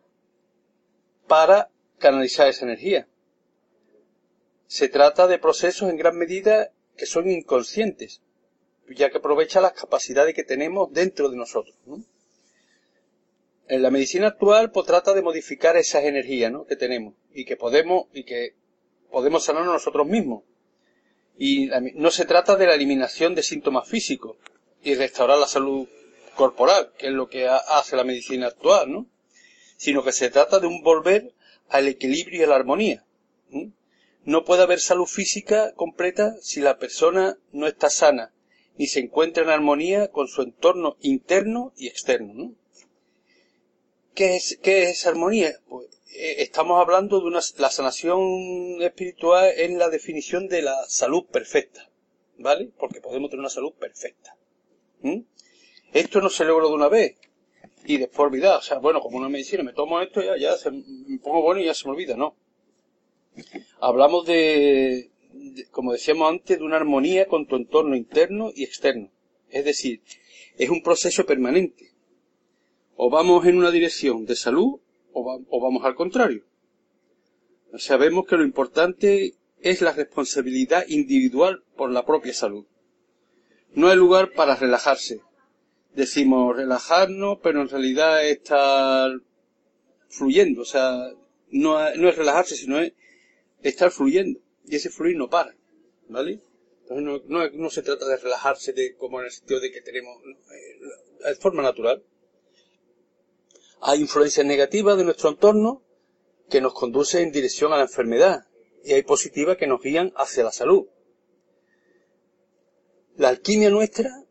Para canalizar esa energía. Se trata de procesos en gran medida que son inconscientes, ya que aprovecha las capacidades que tenemos dentro de nosotros, ¿no? En la medicina actual, pues trata de modificar esas energías, ¿no? Que tenemos y que podemos sanarnos nosotros mismos. Y no se trata de la eliminación de síntomas físicos y restaurar la salud corporal, que es lo que hace la medicina actual, ¿no? Sino que se trata de un volver al equilibrio y a la armonía. No puede haber salud física completa si la persona no está sana, ni se encuentra en armonía con su entorno interno y externo, ¿no? ¿Qué es armonía? Pues estamos hablando de la sanación espiritual en la definición de la salud perfecta, ¿vale? Porque podemos tener una salud perfecta. Esto no se logra de una vez y después olvidar. O sea, bueno, como una medicina, me tomo esto y ya me pongo bueno y ya se me olvida. No. Hablamos como decíamos antes, de una armonía con tu entorno interno y externo. Es decir, es un proceso permanente. O vamos en una dirección de salud o vamos al contrario. O sea, vemos que lo importante es la responsabilidad individual por la propia salud. No hay lugar para relajarse. Decimos relajarnos, pero en realidad es estar fluyendo. O sea, no es relajarse, sino es estar fluyendo. Y ese fluir no para, ¿vale? Entonces no se trata de relajarse como en el sentido de que tenemos de forma natural. Hay influencias negativas de nuestro entorno que nos conducen en dirección a la enfermedad y hay positivas que nos guían hacia la salud. La alquimia nuestra,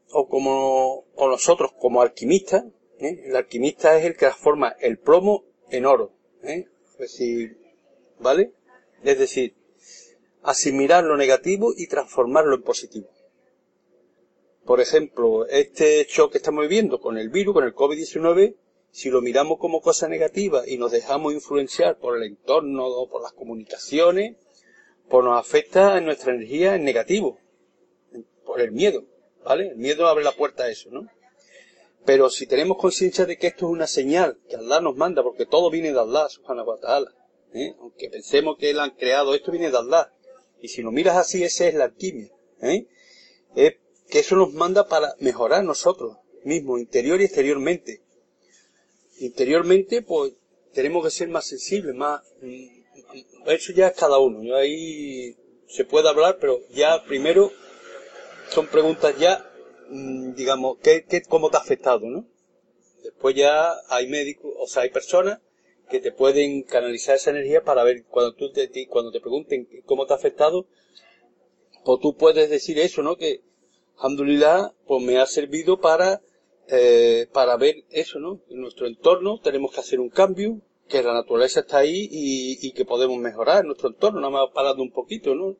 o nosotros como alquimistas, el alquimista es el que transforma el plomo en oro, es decir, ¿vale? Es decir, asimilar lo negativo y transformarlo en positivo. Por ejemplo, este shock que estamos viviendo con el virus, con el COVID-19, si lo miramos como cosa negativa y nos dejamos influenciar por el entorno o por las comunicaciones, pues nos afecta en nuestra energía en negativo, por el miedo, ¿vale? El miedo abre la puerta a eso, ¿no? Pero si tenemos conciencia de que esto es una señal que Allah nos manda, porque todo viene de Allah, subhanahu wa ta'ala, aunque pensemos que Él ha creado, esto viene de Allah. Y si lo miras así, esa es la alquimia, es que eso nos manda para mejorar nosotros mismos, interior y exteriormente. Interiormente, pues, tenemos que ser más sensibles, más, eso ya es cada uno. Yo ahí se puede hablar, pero ya primero son preguntas ya, digamos, ¿cómo te ha afectado, no? Después ya hay médicos, o sea, hay personas que te pueden canalizar esa energía para ver cuando te pregunten cómo te ha afectado, pues tú puedes decir eso, ¿no? Que, alhamdulillah, pues me ha servido para ver eso, ¿no? En nuestro entorno tenemos que hacer un cambio, que la naturaleza está ahí y que podemos mejorar nuestro entorno, nada más parando un poquito, ¿no?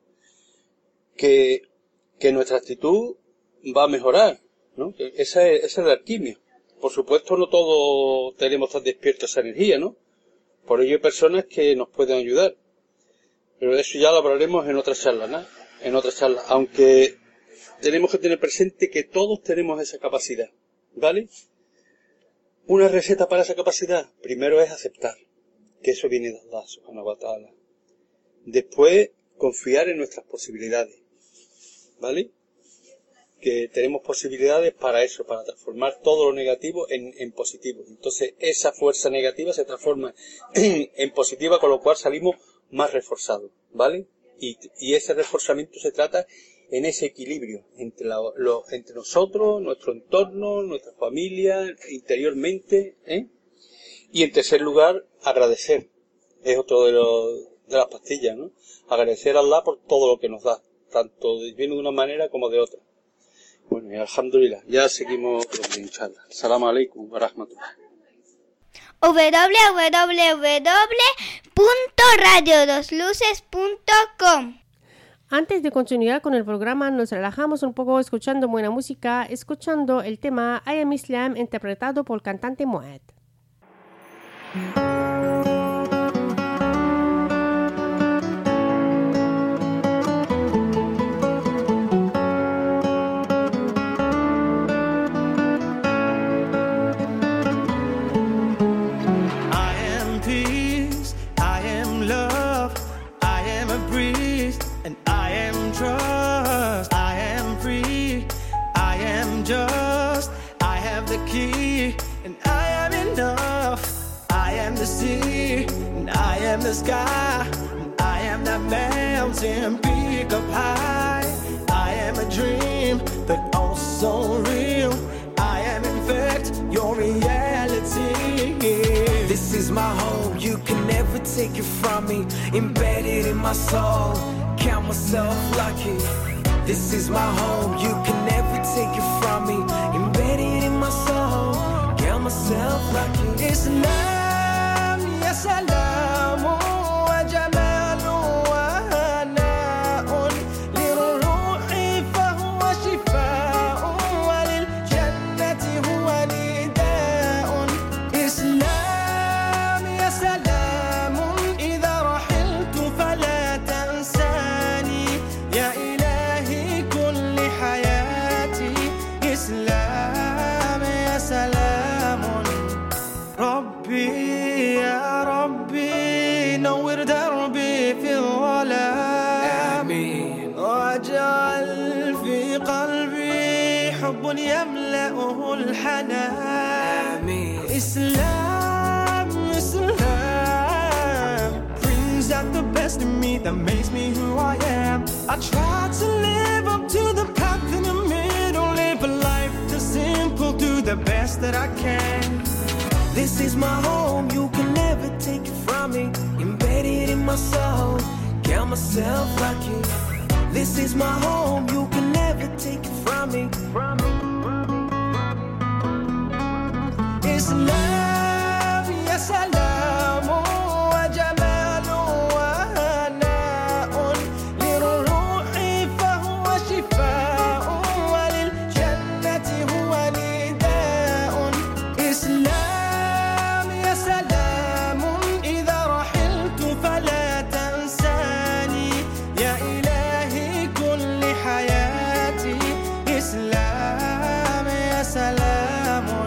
Que nuestra actitud va a mejorar, ¿no? Esa es la alquimia. Por supuesto, no todos tenemos tan despierta esa energía, ¿no? Por ello hay personas que nos pueden ayudar. Pero eso ya lo hablaremos en otra charla, ¿no? En otra charla. Aunque tenemos que tener presente que todos tenemos esa capacidad, ¿vale? Una receta para esa capacidad, primero es aceptar que eso viene de Allah, subhanahu wa ta'ala. Después, confiar en nuestras posibilidades, ¿vale? Que tenemos posibilidades para eso, para transformar todo lo negativo en positivo. Entonces, esa fuerza negativa se transforma en positiva, con lo cual salimos más reforzados, ¿vale? Y ese reforzamiento se trata en ese equilibrio entre nosotros, nuestro entorno, nuestra familia, interiormente, Y en tercer lugar, agradecer. Es otro de las pastillas, ¿no? Agradecer a Allah por todo lo que nos da, tanto viene de una manera como de otra. Bueno, y alhamdulillah, ya seguimos con la charla. Assalamu alaikum wa rahmatullah. www.radiodosluces.com. Antes de continuar con el programa, nos relajamos un poco escuchando buena música, escuchando el tema I Am Islam interpretado por el cantante Moed. The sky, I am that mountain peak. wake up high. I am a dream, but also real. I am in fact your reality. This is my home, you can never take it from me. Embedded in my soul, count myself lucky. This is my home, you can never take it from me. Embedded in my soul, count myself lucky. Islam, ya salam, wa jamal wa hana'un. Lirruhi fahuwa shifa'un, wa lil jannati huwa nida'un. Islam, ya salam, idha rahiltu fala tansani. Ya ilahi kulli hayati. Islam, ya salamun. ربي يا ربي نور دربي في الظلام آمين. واجعل في قلبي حب يملأه الحنان. آمين. Islam, Islam brings out the best in me that makes me who I am. I try to live up to the path in the middle, live a life that's simple, do the best that I can. This is my home, you can never take it from me. Embedded in my soul, count myself lucky. This is my home, you can never take it from me. Islam, ya salam, wa jamal wa hana'un. Lirruhi fahuwa shifa'un, wa lil jannati huwa nida'un. Islam, ya salam, idha rahiltu fala tansani. Ya ilahi kulli hayati. Islam, ya salamun.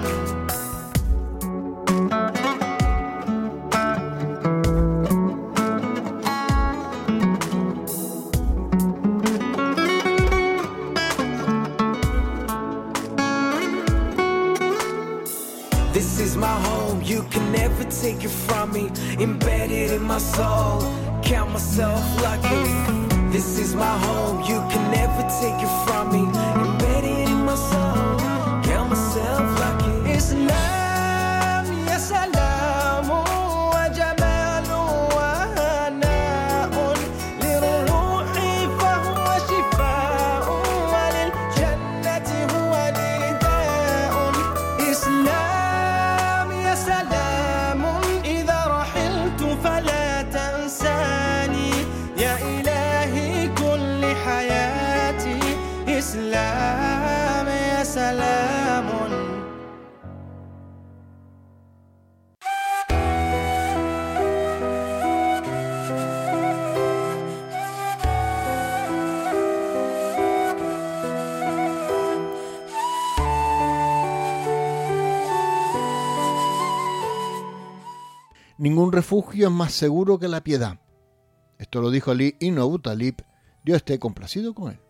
This is my home, you can never take it from me. Embedded in my soul, count myself lucky. This is my home, you can never take it from me. Embedded in my soul, count myself lucky. Islam, ya salam, wa jamal wa hana'un. Lirruhi fahuwa shifa'un, wa lil jannati huwa nida'un. Islam, ya salam, idha rahiltu fala tansani. Ya ilahi kulli hayati. Islam, ya salamun. Ningún refugio es más seguro que la piedad. Esto lo dijo Ali ibn Abu Talib. Dios esté complacido con él.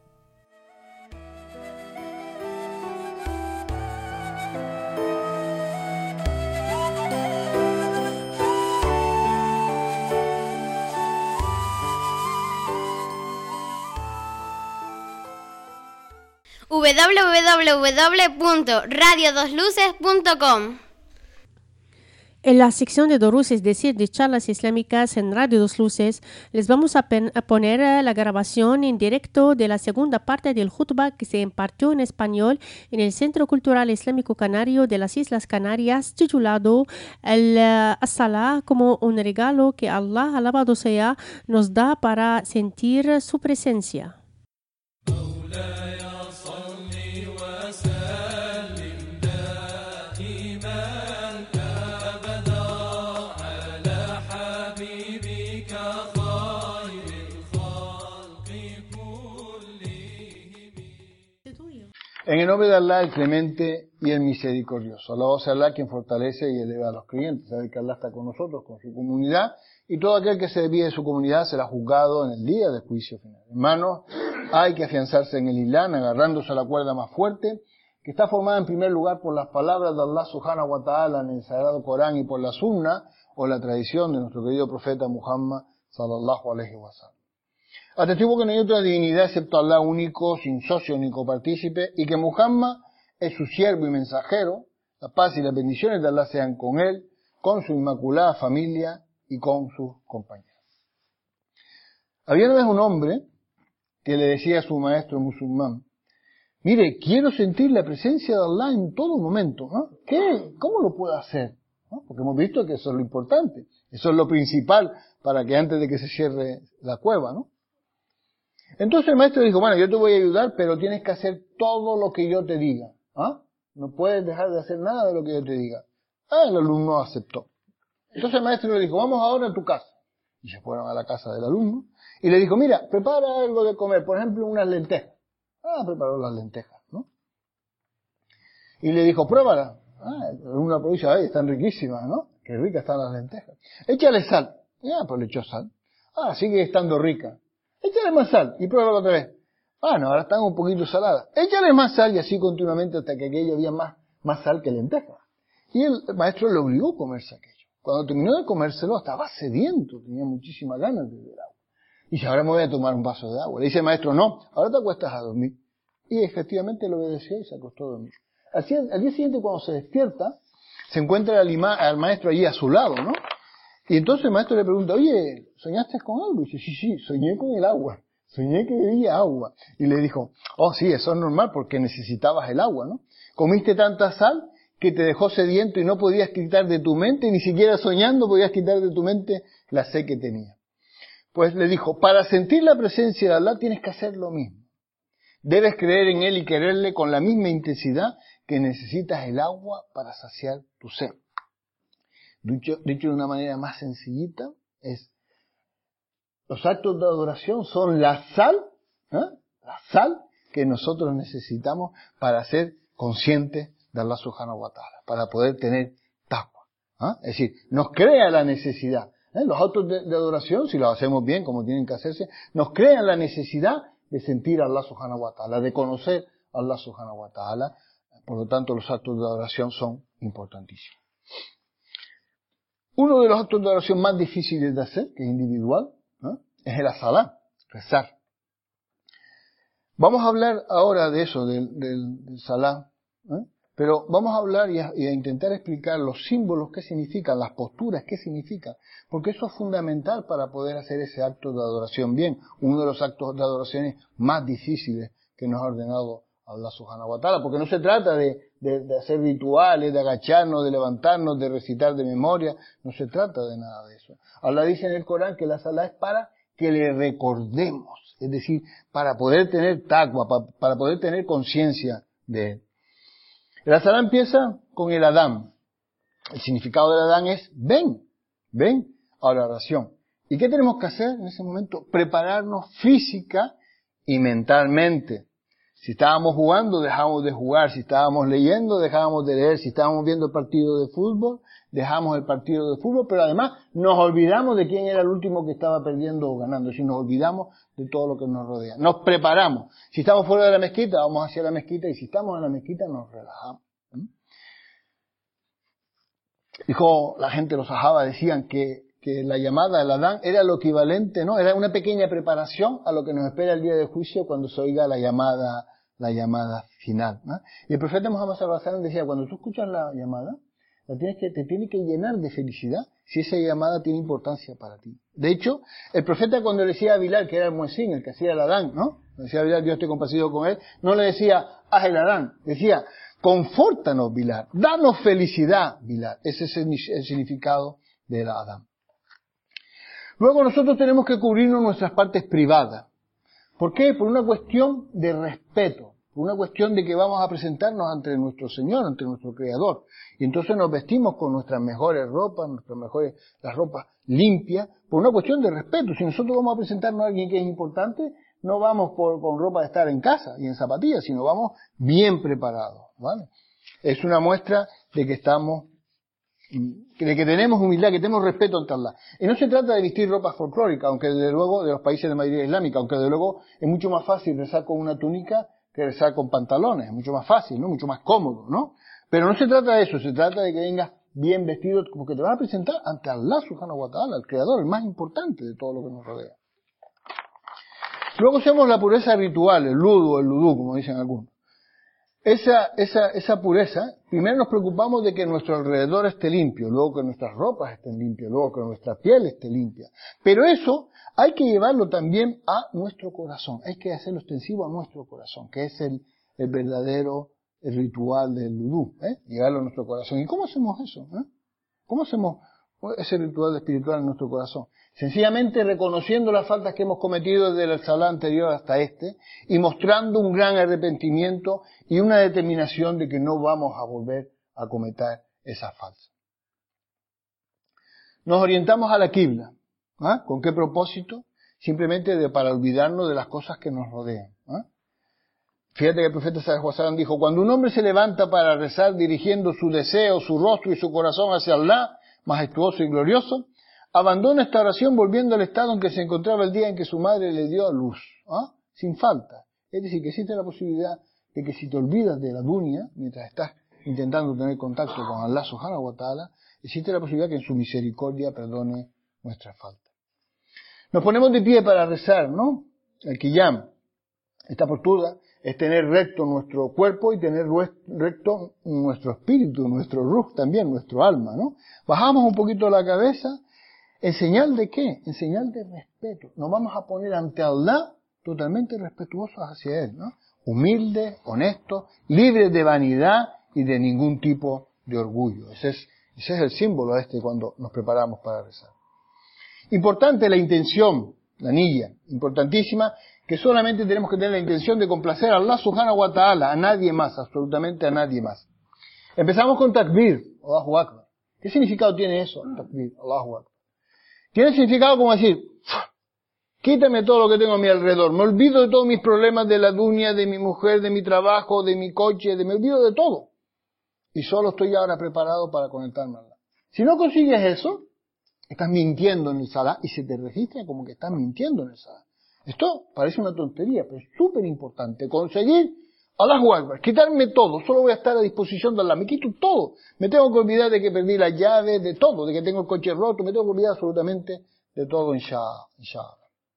www.radiodosluces.com. En la sección de Dorus, es decir, de charlas islámicas en Radio Dos Luces, les vamos a poner la grabación en directo de la segunda parte del khutbah que se impartió en español en el Centro Cultural Islámico Canario de las Islas Canarias, titulado el As-Salah como un regalo que Allah, alabado sea, nos da para sentir su presencia. En el nombre de Allah, el clemente y el misericordioso. Alabado sea Allah, quien fortalece y eleva a los creyentes. Sabe que Allah está con nosotros, con su comunidad, y todo aquel que se desvíe de su comunidad será juzgado en el día del juicio final. Hermanos, hay que afianzarse en el Islam, agarrándose a la cuerda más fuerte, que está formada en primer lugar por las palabras de Allah subhanahu wa ta'ala en el Sagrado Corán y por la Sunna, o la tradición de nuestro querido profeta Muhammad sallallahu alaihi wa sallam. Atestigo que no hay otra divinidad excepto Allah único, sin socio ni copartícipe, y que Muhammad es su siervo y mensajero. La paz y las bendiciones de Allah sean con él, con su inmaculada familia y con sus compañeros. Había una vez un hombre que le decía a su maestro musulmán: mire, quiero sentir la presencia de Allah en todo momento, ¿no? ¿Qué? ¿Cómo lo puedo hacer? ¿No? Porque hemos visto que eso es lo importante, eso es lo principal para que antes de que se cierre la cueva, ¿no? Entonces el maestro dijo: bueno, yo te voy a ayudar, pero tienes que hacer todo lo que yo te diga, ¿ah? No puedes dejar de hacer nada de lo que yo te diga. El alumno aceptó. Entonces el maestro le dijo: vamos ahora a tu casa. Y se fueron a la casa del alumno y le dijo: mira, prepara algo de comer, por ejemplo, unas lentejas. Preparó las lentejas, ¿no? Y le dijo: pruébala. Una provincia, están riquísimas, ¿no? Qué ricas están las lentejas. Échale sal. Pues le echó sal. Sigue estando rica. Échale más sal y pruébala otra vez. No, ahora están un poquito saladas. Échale más sal y así continuamente hasta que aquello había más sal que lentejas. Y el maestro le obligó a comerse aquello. Cuando terminó de comérselo estaba sediento, tenía muchísimas ganas de beber agua. Y dice: ahora me voy a tomar un vaso de agua. Le dice el maestro: no, ahora te acuestas a dormir. Y efectivamente lo obedeció y se acostó a dormir. Al día siguiente, cuando se despierta, se encuentra al maestro allí a su lado, ¿no? Y entonces el maestro le pregunta: oye, ¿soñaste con algo? Y dice: sí, soñé con el agua. Soñé que bebía agua. Y le dijo: sí, eso es normal porque necesitabas el agua, ¿no? Comiste tanta sal que te dejó sediento y no podías quitar de tu mente, ni siquiera soñando podías quitar de tu mente la sed que tenía. Pues le dijo: para sentir la presencia de Allah tienes que hacer lo mismo. Debes creer en Él y quererle con la misma intensidad que necesitas el agua para saciar tu sed. Dicho de una manera más sencillita, los actos de adoración son la sal que nosotros necesitamos para ser conscientes de Allah subhanahu wa ta'ala, para poder tener taqwa. Es decir, nos crea la necesidad. Los actos de adoración, si los hacemos bien, como tienen que hacerse, nos crean la necesidad de sentir a Allah subhanahu wa ta'ala, de conocer a Allah subhanahu wa ta'ala. Por lo tanto, los actos de adoración son importantísimos. Uno de los actos de adoración más difíciles de hacer, que es individual, es el as-salá, rezar. Vamos a hablar ahora de eso, del salá, pero vamos a hablar y a intentar explicar los símbolos, qué significan, las posturas, qué significan, porque eso es fundamental para poder hacer ese acto de adoración bien, uno de los actos de adoración más difíciles que nos ha ordenado Allah subhanahu wa ta'ala, porque no se trata de hacer rituales, de agacharnos, de levantarnos, de recitar de memoria, no se trata de nada de eso. Allah dice en el Corán que la salá es para que le recordemos, es decir, para poder tener taqwa, para poder tener conciencia de él. La salá empieza con el adán. El significado del adán es ven a la oración. ¿Y qué tenemos que hacer en ese momento? Prepararnos física y mentalmente. Si estábamos jugando, dejamos de jugar. Si estábamos leyendo, dejábamos de leer. Si estábamos viendo el partido de fútbol, dejamos el partido de fútbol. Pero además nos olvidamos de quién era el último que estaba perdiendo o ganando. Si nos olvidamos de todo lo que nos rodea. Nos preparamos. Si estamos fuera de la mezquita, vamos hacia la mezquita. Y si estamos en la mezquita, nos relajamos. Dijo la gente, los sahaba decían que la llamada al adán era lo equivalente, ¿no? Era una pequeña preparación a lo que nos espera el día de juicio cuando se oiga la llamada final, ¿no? Y el profeta Muhammad sallallahu alaihi wasallam decía: cuando tú escuchas la llamada, te tiene que llenar de felicidad si esa llamada tiene importancia para ti. De hecho, el profeta cuando le decía a Bilal, que era el muezzin, el que hacía el adán, ¿no? Le decía a Bilal: Dios esté complacido con él, no le decía: haz el adán, decía: confórtanos, Bilal, danos felicidad, Bilal. Ese es el significado del adán. Luego nosotros tenemos que cubrirnos nuestras partes privadas. ¿Por qué? Por una cuestión de respeto, por una cuestión de que vamos a presentarnos ante nuestro Señor, ante nuestro Creador. Y entonces nos vestimos con nuestras mejores ropas, las ropas limpias, por una cuestión de respeto. Si nosotros vamos a presentarnos a alguien que es importante, no vamos con ropa de estar en casa y en zapatillas, sino vamos bien preparados, ¿vale? Es una muestra de que tenemos humildad, que tenemos respeto ante Allah. Y no se trata de vestir ropa folclórica, aunque desde luego, de los países de mayoría islámica, aunque desde luego es mucho más fácil rezar con una túnica que rezar con pantalones, es mucho más fácil, ¿no? Mucho más cómodo, ¿no? Pero no se trata de eso, se trata de que vengas bien vestido, porque te vas a presentar ante Allah subhanahu wa ta'ala, el Creador, el más importante de todo lo que nos rodea. Luego hacemos la pureza ritual, el ludo, el ludú, como dicen algunos. Esa pureza, primero nos preocupamos de que nuestro alrededor esté limpio, luego que nuestras ropas estén limpias, luego que nuestra piel esté limpia. Pero eso hay que llevarlo también a nuestro corazón, hay que hacerlo extensivo a nuestro corazón, que es el verdadero ritual del ludú, llevarlo a nuestro corazón. ¿Y cómo hacemos eso? ¿Cómo hacemos ese ritual espiritual en nuestro corazón? Sencillamente reconociendo las faltas que hemos cometido desde el salá anterior hasta y mostrando un gran arrepentimiento y una determinación de que no vamos a volver a cometer esas faltas. Nos orientamos a la qibla. ¿Con qué propósito? Simplemente para olvidarnos de las cosas que nos rodean. Fíjate que el profeta Sallallahu Alaihi Wasallam dijo, cuando un hombre se levanta para rezar dirigiendo su deseo, su rostro y su corazón hacia Allah, majestuoso y glorioso, abandona esta oración volviendo al estado en que se encontraba el día en que su madre le dio a luz, sin falta. Es decir, que existe la posibilidad de que si te olvidas de la dunya, mientras estás intentando tener contacto con Allah Subhanahu wa Ta'ala, existe la posibilidad que en su misericordia perdone nuestras faltas. Nos ponemos de pie para rezar, ¿no? El Qiyam. Esta postura es tener recto nuestro cuerpo y tener recto nuestro espíritu, nuestro ruh también, nuestro alma, ¿no? Bajamos un poquito la cabeza, ¿en señal de qué? En señal de respeto. Nos vamos a poner ante Allah totalmente respetuosos hacia Él, ¿no? Humildes, honestos, libres de vanidad y de ningún tipo de orgullo. Ese es el símbolo cuando nos preparamos para rezar. Importante la intención, la niyya, importantísima, que solamente tenemos que tener la intención de complacer a Allah Subhanahu wa Ta'ala, a nadie más, absolutamente a nadie más. Empezamos con takbir, Allahu Akbar. ¿Qué significado tiene eso? Takbir, Allahu Akbar. Tiene significado como decir, quítame todo lo que tengo a mi alrededor, me olvido de todos mis problemas de la dunya, de mi mujer, de mi trabajo, de mi coche, me olvido de todo. Y solo estoy ahora preparado para conectarme a Allah. Si no consigues eso, estás mintiendo en el salah y se te registra como que estás mintiendo en el salah. Esto parece una tontería, pero es súper importante. Conseguir Allahu Akbar, quitarme todo, solo voy a estar a disposición de Allah, me quito todo. Me tengo que olvidar de que perdí la llave, de todo, de que tengo el coche roto, me tengo que olvidar absolutamente de todo, inshallah.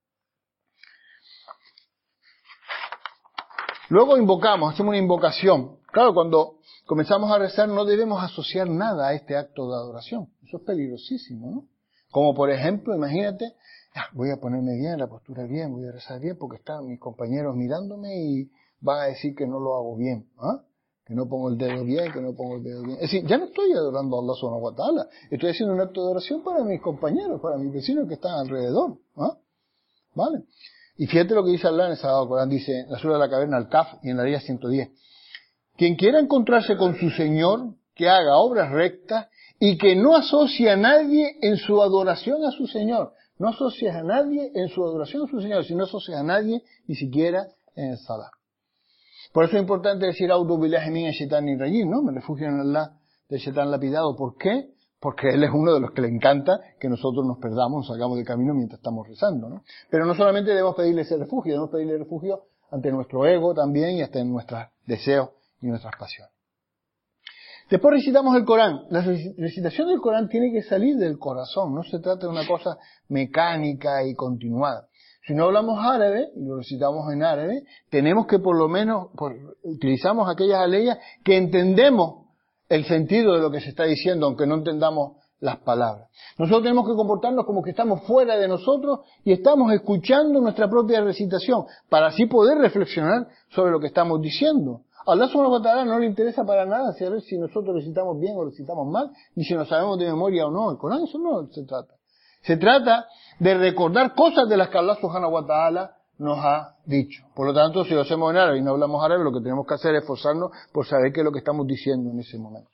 Luego invocamos, hacemos una invocación. Claro, cuando comenzamos a rezar no debemos asociar nada a este acto de adoración. Eso es peligrosísimo, ¿no? Como por ejemplo, imagínate, voy a ponerme bien, la postura bien, voy a rezar bien porque están mis compañeros mirándome y van a decir que no lo hago bien, que no pongo el dedo bien, que no pongo el dedo bien. Es decir, ya no estoy adorando a Allah Subhanahu wa Ta'ala, estoy haciendo un acto de adoración para mis compañeros, para mis vecinos que están alrededor, ¿vale? Y fíjate lo que dice Allah en el Sagrado Corán, dice en la Sura de la Caverna, Al-Kahf, y en la Día 110. Quien quiera encontrarse con su Señor, que haga obras rectas y que no asocie a nadie en su adoración a su Señor. No asocias a nadie en su adoración a su Señor, sino asocias a nadie ni siquiera en el Salah. Por eso es importante decir A'udhu billahi minash shaitanir rajim, ¿no? Me refugio en Allah del Shaitán lapidado. ¿Por qué? Porque él es uno de los que le encanta que nosotros nos perdamos, nos salgamos de camino mientras estamos rezando, ¿no? Pero no solamente debemos pedirle ese refugio, debemos pedirle refugio ante nuestro ego también y hasta en nuestros deseos y nuestras pasiones. Después recitamos el Corán. La recitación del Corán tiene que salir del corazón, no se trata de una cosa mecánica y continuada. Si no hablamos árabe, y lo recitamos en árabe, tenemos que por lo menos, utilizamos aquellas aleyas que entendemos el sentido de lo que se está diciendo, aunque no entendamos las palabras. Nosotros tenemos que comportarnos como que estamos fuera de nosotros y estamos escuchando nuestra propia recitación, para así poder reflexionar sobre lo que estamos diciendo. A Allah Subhanahu wa Ta'ala no le interesa para nada saber si nosotros recitamos bien o recitamos mal, ni si nos sabemos de memoria o no. El Corán eso no se trata. Se trata de recordar cosas de las que Allah Subhanahu wa Ta'ala nos ha dicho. Por lo tanto, si lo hacemos en árabe y no hablamos árabe, lo que tenemos que hacer es esforzarnos por saber qué es lo que estamos diciendo en ese momento.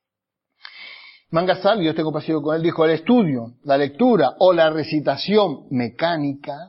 Imam Ghazali, Dios esté complacido con él, dijo: el estudio, la lectura o la recitación mecánica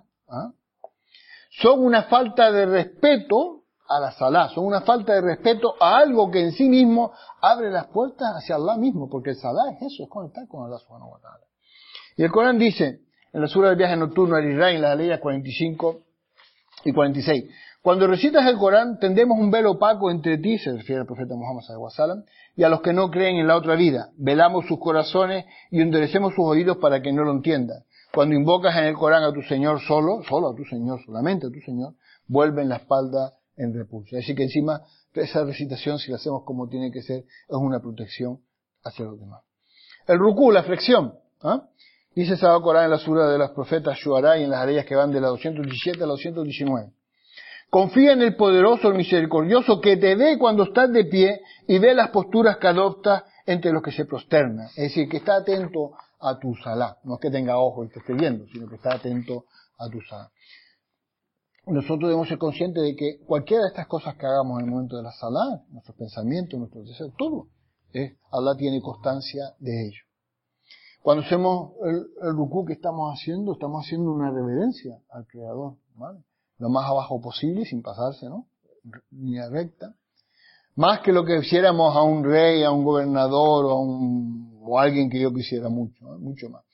son una falta de respeto a la Salah, son una falta de respeto a algo que en sí mismo abre las puertas hacia Allah mismo, porque el Salah es eso, es conectar con Allah Subhanahu wa Ta'ala. Y el Corán dice, en la Sura del viaje nocturno al Israel, en las leyes 45 y 46, cuando recitas el Corán, tendemos un velo opaco entre ti, se refiere al profeta Muhammad sallallahu alaihi wasallam, y a los que no creen en la otra vida. Velamos sus corazones y endurecemos sus oídos para que no lo entiendan. Cuando invocas en el Corán a tu Señor solo a tu Señor, solamente a tu Señor, vuelven la espalda en repulso. Es decir, que encima esa recitación, si la hacemos como tiene que ser, es una protección hacia los demás. El rukú, la flexión. Dice Sagrado Corán en la sura de los profetas Shu'ara y en las areyas que van de la 217 a la 219. Confía en el poderoso, el misericordioso, que te ve cuando estás de pie y ve las posturas que adoptas entre los que se prosternan. Es decir, que está atento a tu salá. No es que tenga ojos y te esté viendo, sino que está atento a tu salá. Nosotros debemos ser conscientes de que cualquiera de estas cosas que hagamos en el momento de la salá, nuestros pensamientos, nuestros deseos, todo, Allah tiene constancia de ello. Cuando hacemos el rukú que estamos haciendo una reverencia al Creador, ¿vale? Lo más abajo posible, sin pasarse, ¿no? Línea recta. Más que lo que hiciéramos a un rey, a un gobernador o a alguien que yo quisiera mucho, ¿no? Mucho más.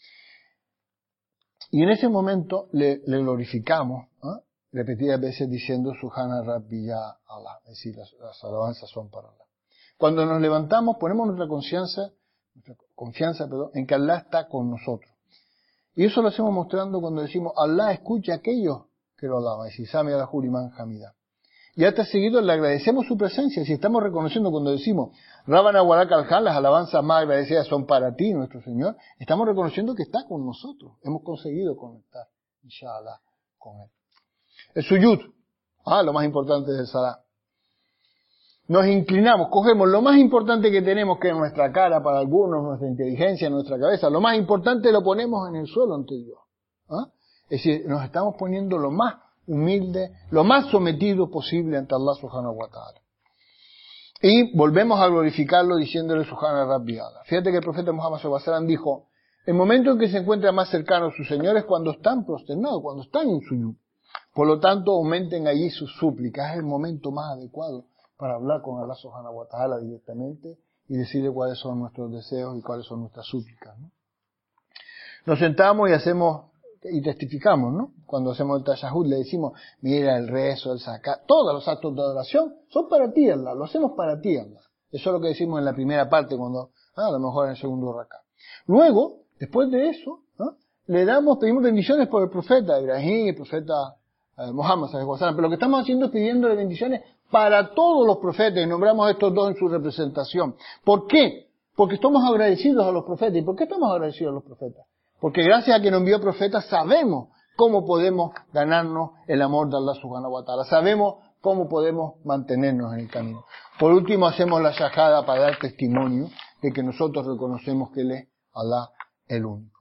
Y en ese momento le glorificamos, ¿no? Repetidas veces diciendo Subhana Rabbi ya Allah, es decir, las alabanzas son para Allah. Cuando nos levantamos ponemos nuestra confianza, en que Allah está con nosotros. Y eso lo hacemos mostrando cuando decimos Allah escucha a aquellos que lo alaban, es decir, Sami Allahu liman hamida. Y hasta seguido le agradecemos su presencia, si estamos reconociendo cuando decimos Rabbana Walaka al-Hamd, las alabanzas más agradecidas son para ti, nuestro Señor, estamos reconociendo que está con nosotros, hemos conseguido conectar, inshallah, con Él. El suyud, lo más importante del salah. Nos inclinamos, cogemos lo más importante que tenemos, que es nuestra cara para algunos, nuestra inteligencia, nuestra cabeza, lo más importante lo ponemos en el suelo ante Dios. Es decir, nos estamos poniendo lo más humilde, lo más sometido posible ante Allah subhanahu wa ta'ala. Y volvemos a glorificarlo diciéndole Subhana Rabbi Allah. Fíjate que el profeta Muhammad sallallahu alaihi wasallam dijo, el momento en que se encuentra más cercano a sus señores cuando están prosternados, cuando están en suyud. Por lo tanto, aumenten allí sus súplicas, es el momento más adecuado para hablar con Allah subhanahu wa ta'ala directamente y decirle cuáles son nuestros deseos y cuáles son nuestras súplicas, ¿no? Nos sentamos y hacemos, y testificamos, ¿no? Cuando hacemos el tashahhud le decimos, mira el rezo, el zakat, todos los actos de adoración son para ti, Allah, lo hacemos para ti, Allah. Eso es lo que decimos en la primera parte, cuando, a lo mejor en el segundo rak'ah. Luego, después de eso, ¿no? Pedimos bendiciones por el profeta Ibrahim, el profeta Muhammad sallallahu alaihi wasallam, pero lo que estamos haciendo es pidiéndole bendiciones para todos los profetas, y nombramos a estos dos en su representación. ¿Por qué? Porque estamos agradecidos a los profetas. ¿Y por qué estamos agradecidos a los profetas? Porque gracias a que nos envió profetas sabemos cómo podemos ganarnos el amor de Allah subhanahu wa ta'ala. Sabemos cómo podemos mantenernos en el camino. Por último hacemos la shahada para dar testimonio de que nosotros reconocemos que Él es Allah el único.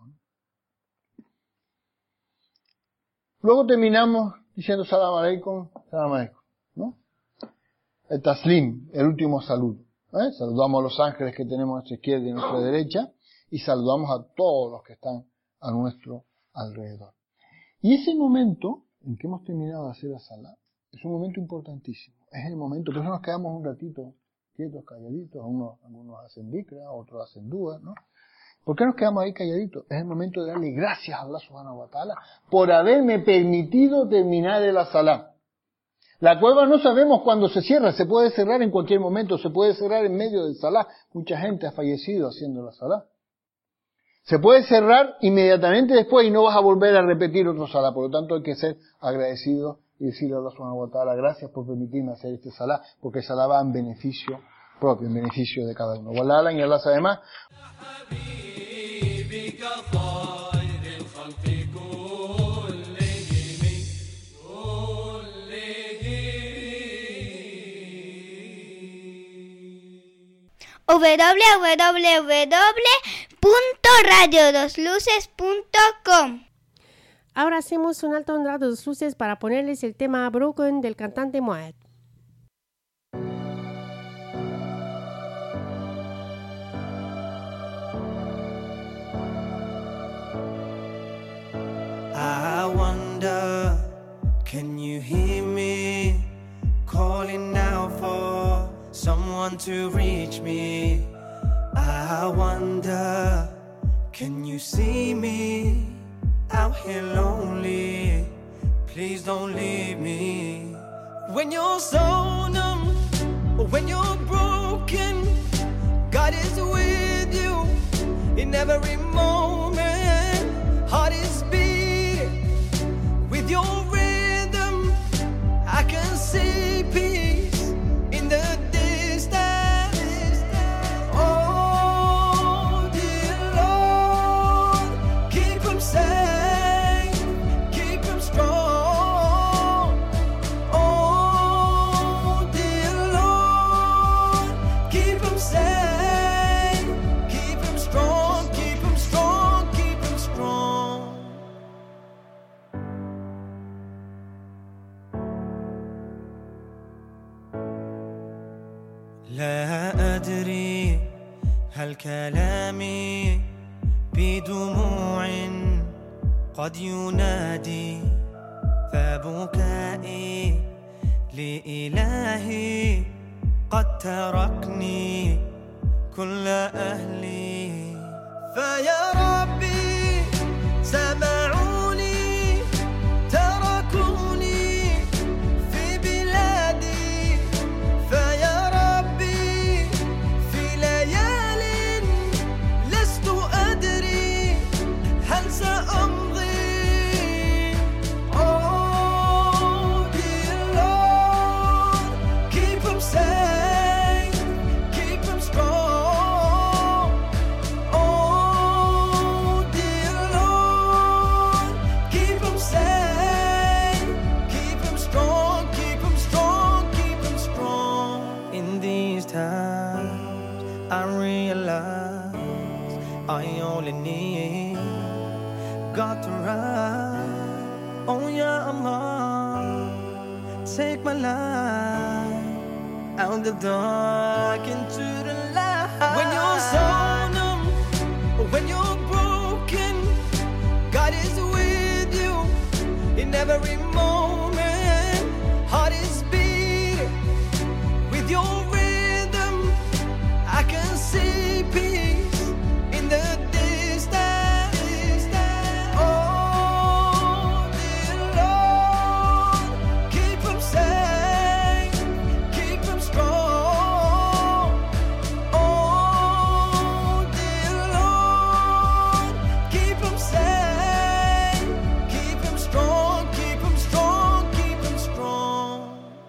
Luego terminamos diciendo salam aleikum, ¿no? El taslim, el último saludo. Saludamos a los ángeles que tenemos a nuestra izquierda y a nuestra derecha y saludamos a todos los que están a nuestro alrededor. Y ese momento en que hemos terminado de hacer la salah es un momento importantísimo. Es el momento, por eso nos quedamos un ratito quietos, calladitos, algunos hacen dhikra, otros hacen dua, ¿no? ¿Por qué nos quedamos ahí calladitos? Es el momento de darle gracias a Allah subhanahu wa ta'ala por haberme permitido terminar la salah. La cueva no sabemos cuándo se cierra, se puede cerrar en cualquier momento, se puede cerrar en medio del salah. Mucha gente ha fallecido haciendo la salah. Se puede cerrar inmediatamente después y no vas a volver a repetir otro salah. Por lo tanto hay que ser agradecidos y decirle a Allah subhanahu wa ta'ala, gracias por permitirme hacer este salah, porque el salah va en beneficio propio, en beneficio de cada uno. Wallah, y Allah sabe más. www.radiodosluces.com. Ahora hacemos un alto en Radio Dos Luces para ponerles el tema Broken del cantante Moed. I wonder, can you hear me calling out for someone to reach me? I wonder, can you see me out here lonely? Please don't leave me. When you're so numb, when you're broken, God is with you in every moment. Heart is beating. الكلام بدموع قد ينادي فبكائي لإلهي قد تركني كل أهلي فيا ربي سمعوني تركوني في بلادي فيا ربي في ليال لست أدري هل سأمضي Oh dear Lord keep them safe keep them strong Oh dear Lord keep them safe keep them strong keep them strong keep them strong in these times I realize I only need God to ride oh yeah Allah take my life out the dark into the light when you're so numb when you're broken God is with you in every moment heart is beating with your rhythm I can see peace in the distance oh dear Lord keep them safe keep them strong oh dear Lord keep them safe keep them strong keep them strong keep them strong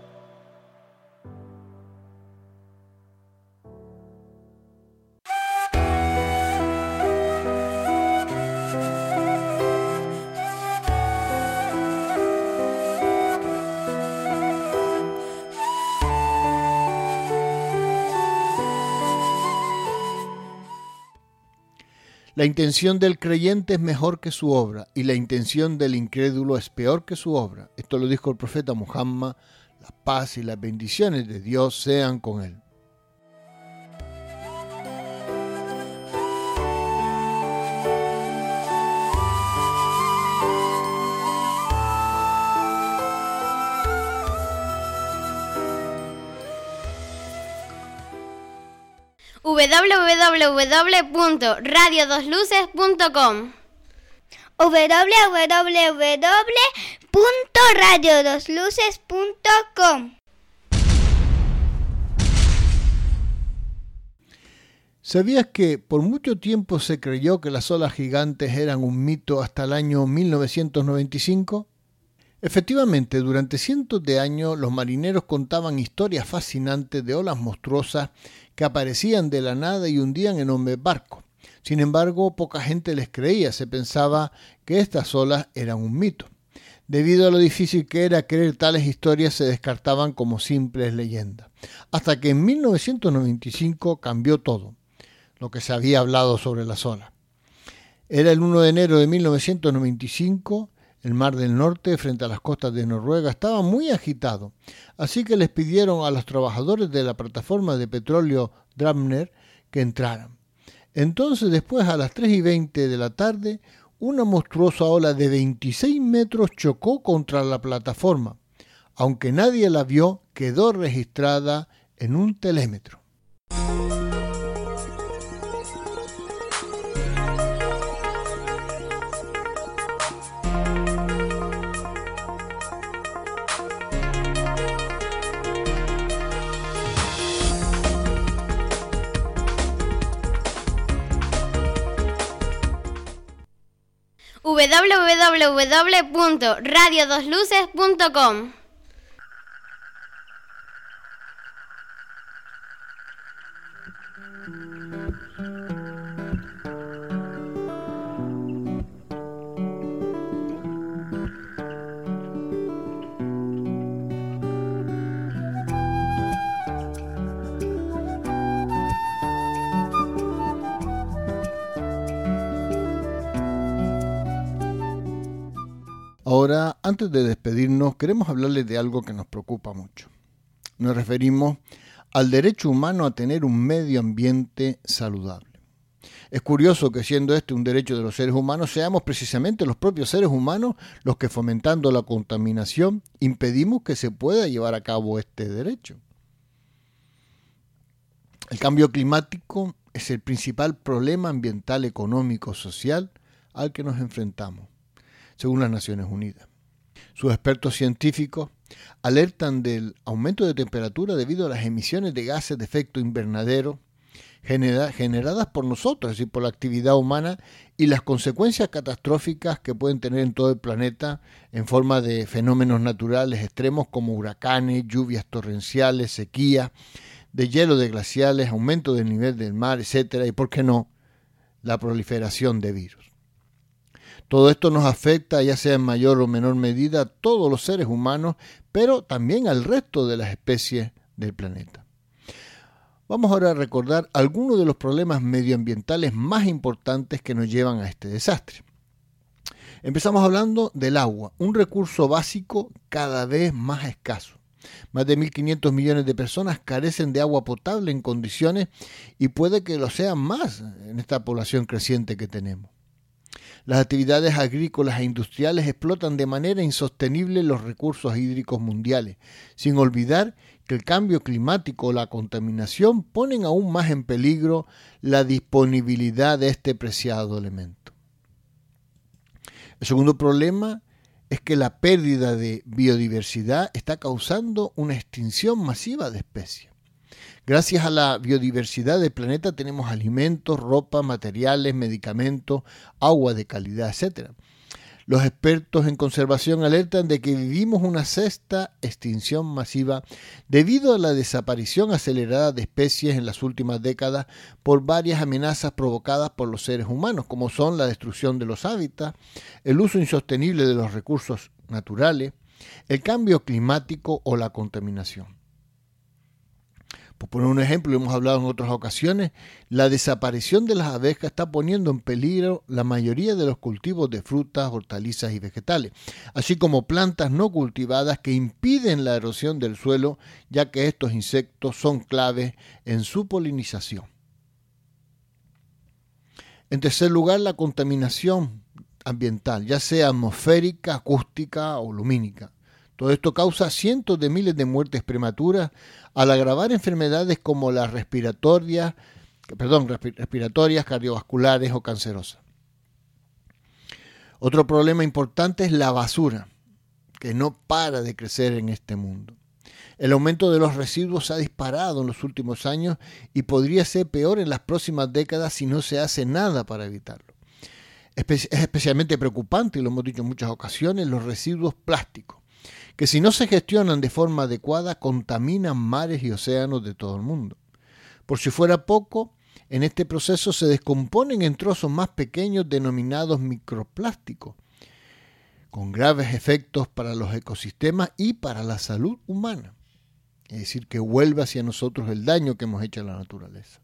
La intención del creyente es mejor que su obra y la intención del incrédulo es peor que su obra. Esto lo dijo el profeta Muhammad, la paz y las bendiciones de Dios sean con él. www.radiodosluces.com www.radiodosluces.com ¿Sabías que por mucho tiempo se creyó que las olas gigantes eran un mito hasta el año 1995? Efectivamente, durante cientos de años los marineros contaban historias fascinantes de olas monstruosas que aparecían de la nada y hundían enormes barcos. Sin embargo, poca gente les creía, se pensaba que estas olas eran un mito. Debido a lo difícil que era creer tales historias, se descartaban como simples leyendas. Hasta que en 1995 cambió todo lo que se había hablado sobre las olas. Era el 1 de enero de 1995, el Mar del Norte, frente a las costas de Noruega, estaba muy agitado, así que les pidieron a los trabajadores de la plataforma de petróleo Draupner que entraran. Entonces, después, a las 3:20 de la tarde, una monstruosa ola de 26 metros chocó contra la plataforma. Aunque nadie la vio, quedó registrada en un telémetro. www.radiodosluces.com Ahora, antes de despedirnos, queremos hablarles de algo que nos preocupa mucho. Nos referimos al derecho humano a tener un medio ambiente saludable. Es curioso que siendo este un derecho de los seres humanos, seamos precisamente los propios seres humanos los que, fomentando la contaminación, impedimos que se pueda llevar a cabo este derecho. El cambio climático es el principal problema ambiental, económico, social al que nos enfrentamos, según las Naciones Unidas. Sus expertos científicos alertan del aumento de temperatura debido a las emisiones de gases de efecto invernadero generadas por nosotros, es decir, por la actividad humana, y las consecuencias catastróficas que pueden tener en todo el planeta en forma de fenómenos naturales extremos como huracanes, lluvias torrenciales, sequías, de hielo de glaciales, aumento del nivel del mar, etcétera, y, ¿por qué no?, la proliferación de virus. Todo esto nos afecta, ya sea en mayor o menor medida, a todos los seres humanos, pero también al resto de las especies del planeta. Vamos ahora a recordar algunos de los problemas medioambientales más importantes que nos llevan a este desastre. Empezamos hablando del agua, un recurso básico cada vez más escaso. Más de 1.500 millones de personas carecen de agua potable en condiciones y puede que lo sean más en esta población creciente que tenemos. Las actividades agrícolas e industriales explotan de manera insostenible los recursos hídricos mundiales, sin olvidar que el cambio climático o la contaminación ponen aún más en peligro la disponibilidad de este preciado elemento. El segundo problema es que la pérdida de biodiversidad está causando una extinción masiva de especies. Gracias a la biodiversidad del planeta tenemos alimentos, ropa, materiales, medicamentos, agua de calidad, etc. Los expertos en conservación alertan de que vivimos una sexta extinción masiva debido a la desaparición acelerada de especies en las últimas décadas por varias amenazas provocadas por los seres humanos, como son la destrucción de los hábitats, el uso insostenible de los recursos naturales, el cambio climático o la contaminación. Por poner un ejemplo, hemos hablado en otras ocasiones, la desaparición de las abejas está poniendo en peligro la mayoría de los cultivos de frutas, hortalizas y vegetales, así como plantas no cultivadas que impiden la erosión del suelo, ya que estos insectos son claves en su polinización. En tercer lugar, la contaminación ambiental, ya sea atmosférica, acústica o lumínica. Todo esto causa cientos de miles de muertes prematuras al agravar enfermedades como las respiratorias, cardiovasculares o cancerosas. Otro problema importante es la basura, que no para de crecer en este mundo. El aumento de los residuos se ha disparado en los últimos años y podría ser peor en las próximas décadas si no se hace nada para evitarlo. Es especialmente preocupante, y lo hemos dicho en muchas ocasiones, los residuos plásticos, que si no se gestionan de forma adecuada contaminan mares y océanos de todo el mundo. Por si fuera poco, en este proceso se descomponen en trozos más pequeños denominados microplásticos, con graves efectos para los ecosistemas y para la salud humana. Es decir, que vuelve hacia nosotros el daño que hemos hecho a la naturaleza.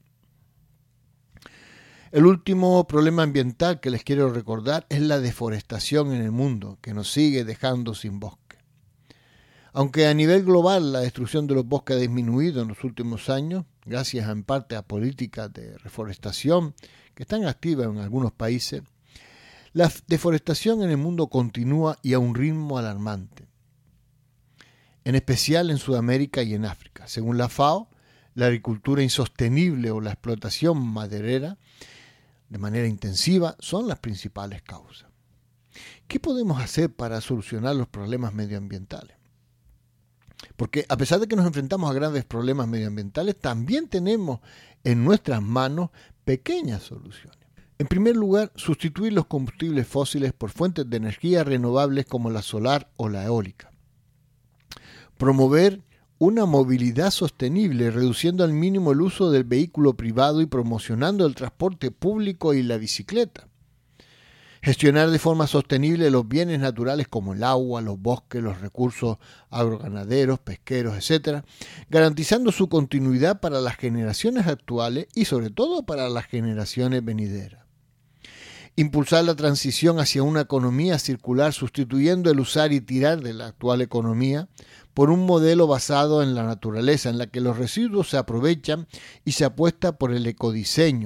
El último problema ambiental que les quiero recordar es la deforestación en el mundo, que nos sigue dejando sin bosque. Aunque a nivel global la destrucción de los bosques ha disminuido en los últimos años, gracias en parte a políticas de reforestación que están activas en algunos países, la deforestación en el mundo continúa y a un ritmo alarmante, en especial en Sudamérica y en África. Según la FAO, la agricultura insostenible o la explotación maderera de manera intensiva son las principales causas. ¿Qué podemos hacer para solucionar los problemas medioambientales? Porque a pesar de que nos enfrentamos a grandes problemas medioambientales, también tenemos en nuestras manos pequeñas soluciones. En primer lugar, sustituir los combustibles fósiles por fuentes de energía renovables como la solar o la eólica. Promover una movilidad sostenible, reduciendo al mínimo el uso del vehículo privado y promocionando el transporte público y la bicicleta. Gestionar de forma sostenible los bienes naturales como el agua, los bosques, los recursos agroganaderos, pesqueros, etc., garantizando su continuidad para las generaciones actuales y sobre todo para las generaciones venideras. Impulsar la transición hacia una economía circular, sustituyendo el usar y tirar de la actual economía por un modelo basado en la naturaleza, en la que los residuos se aprovechan y se apuesta por el ecodiseño,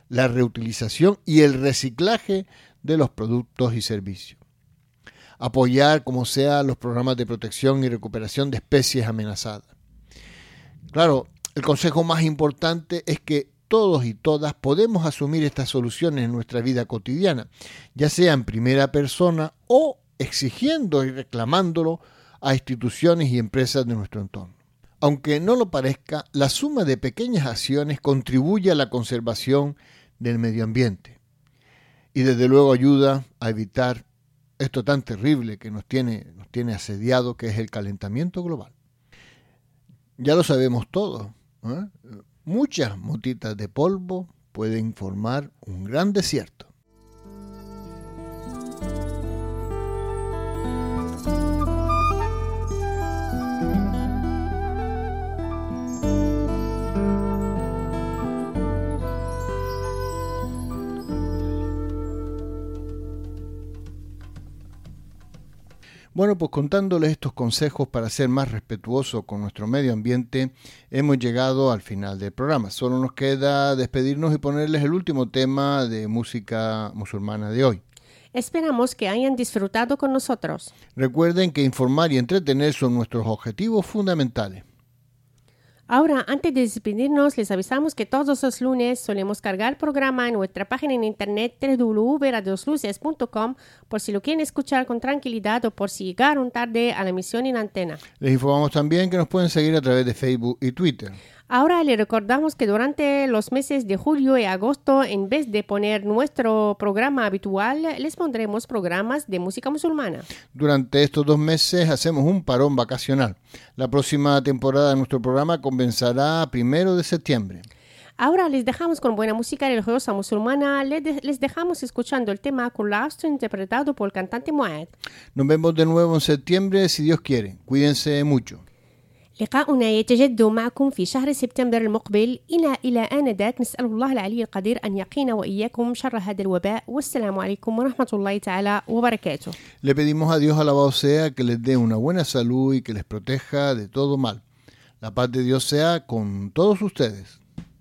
la reutilización y el reciclaje de los productos y servicios. Apoyar como sea los programas de protección y recuperación de especies amenazadas. Claro, el consejo más importante es que todos y todas podemos asumir estas soluciones en nuestra vida cotidiana, ya sea en primera persona o exigiendo y reclamándolo a instituciones y empresas de nuestro entorno. Aunque no lo parezca, la suma de pequeñas acciones contribuye a la conservación del medio ambiente y desde luego ayuda a evitar esto tan terrible que nos tiene asediado, que es el calentamiento global. Ya lo sabemos todos, ¿eh? Muchas motitas de polvo pueden formar un gran desierto. Bueno, pues contándoles estos consejos para ser más respetuosos con nuestro medio ambiente, hemos llegado al final del programa. Solo nos queda despedirnos y ponerles el último tema de música musulmana de hoy. Esperamos que hayan disfrutado con nosotros. Recuerden que informar y entretener son nuestros objetivos fundamentales. Ahora, antes de despedirnos, les avisamos que todos los lunes solemos cargar el programa en nuestra página en internet www.radiosluces.com por si lo quieren escuchar con tranquilidad o por si llegaron tarde a la emisión en antena. Les informamos también que nos pueden seguir a través de Facebook y Twitter. Ahora les recordamos que durante los meses de julio y agosto, en vez de poner nuestro programa habitual, les pondremos programas de música musulmana. Durante estos 2 meses hacemos un parón vacacional. La próxima temporada de nuestro programa comenzará 1 de septiembre. Ahora les dejamos con buena música religiosa musulmana. Les dejamos escuchando el tema Colapso interpretado por el cantante Muad. Nos vemos de nuevo en septiembre, si Dios quiere. Cuídense mucho. لقاؤنا يتجدد معكم في شهر سبتمبر المقبل. إلى آنذاك نسأل الله العلي القدير أن يقينا وإياكم شر هذا الوباء. والسلام عليكم ورحمة الله تعالى وبركاته. Le pedimos a Dios, alabado sea, que les dé una buena salud y que les proteja de todo mal. La paz de Dios sea con todos ustedes.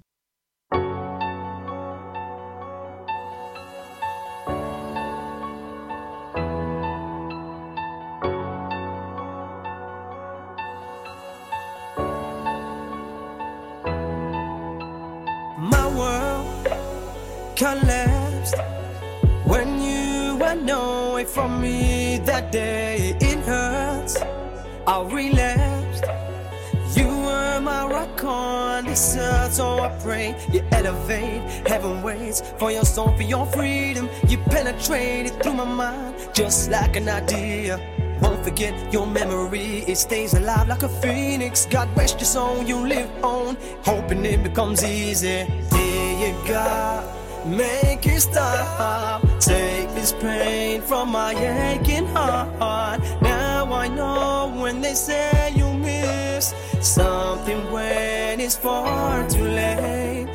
Collapsed when you went away from me that day. It hurts, I relapsed. You were my rock on this earth, so I pray you elevate. Heaven waits for your soul, for your freedom. You penetrated through my mind just like an idea. Won't forget your memory, it stays alive like a phoenix. God rest your soul, you live on, hoping it becomes easy. Dear God, make it stop. Take this pain from my aching heart. Now I know when they say you miss something when it's far too late.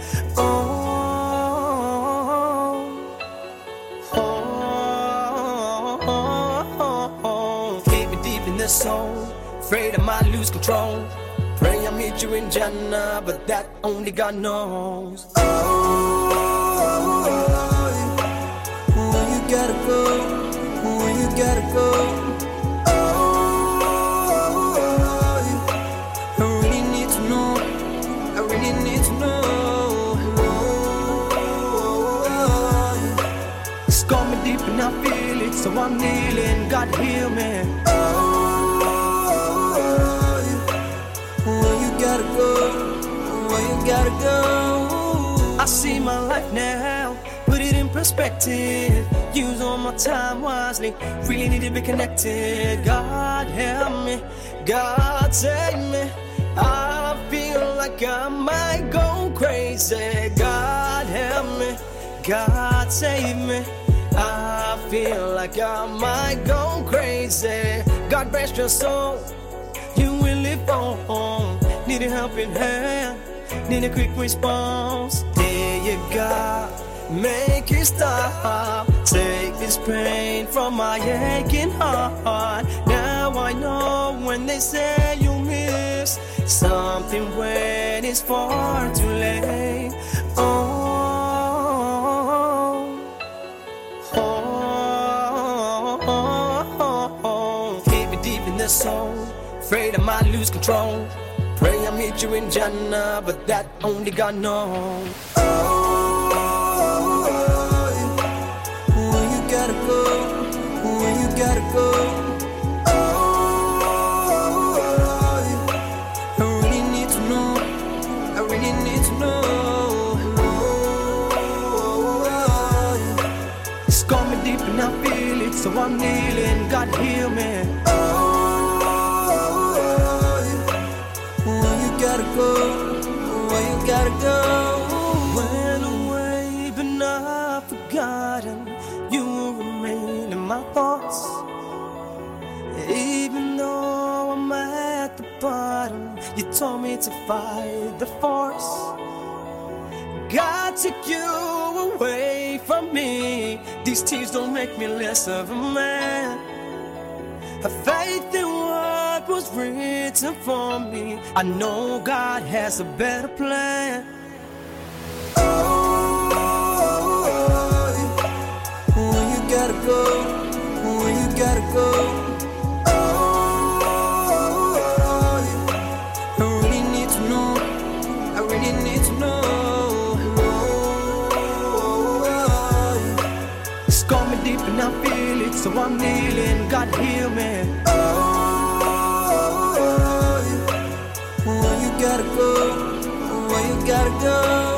Keep me deep in the soul, afraid I might lose control. Pray I meet you in Jannah, but that only God knows. Where you gotta go, where you gotta go. I really need to know, I really need to know. It's got me deep and I feel it, so I'm kneeling, God heal me. Where you gotta go, where you gotta go. I see my life now, put it in perspective. Use all my time wisely, really need to be connected. God help me, God save me. I feel like I might go crazy. God help me, God save me. I feel like I might go crazy. God rest your soul, you will live on. Need a helping hand, need a quick response. There you go, make it stop. Take this pain from my aching heart. Now I know when they say you miss something when it's far too late. Oh, restless soul, afraid I might lose control. Pray I meet you in Jannah, but that only God knows. Oh, where you gotta go, where you gotta go. I really need to know, I really need to know. It's got me deep and I feel it, so I'm kneeling, God heal me. Gotta go, where you gotta go. Went away, but not forgotten. You will remain in my thoughts. Even though I'm at the bottom, you told me to fight the force. God took you away from me. These tears don't make me less of a man. A faith in what was written for me. I know God has a better plan. Oh, where you gotta go, where you gotta go. Oh, I really need to know, I really need to know. It's got me deep and I feel it, so I'm kneeling, God heal me. Where you gotta go, where you gotta go.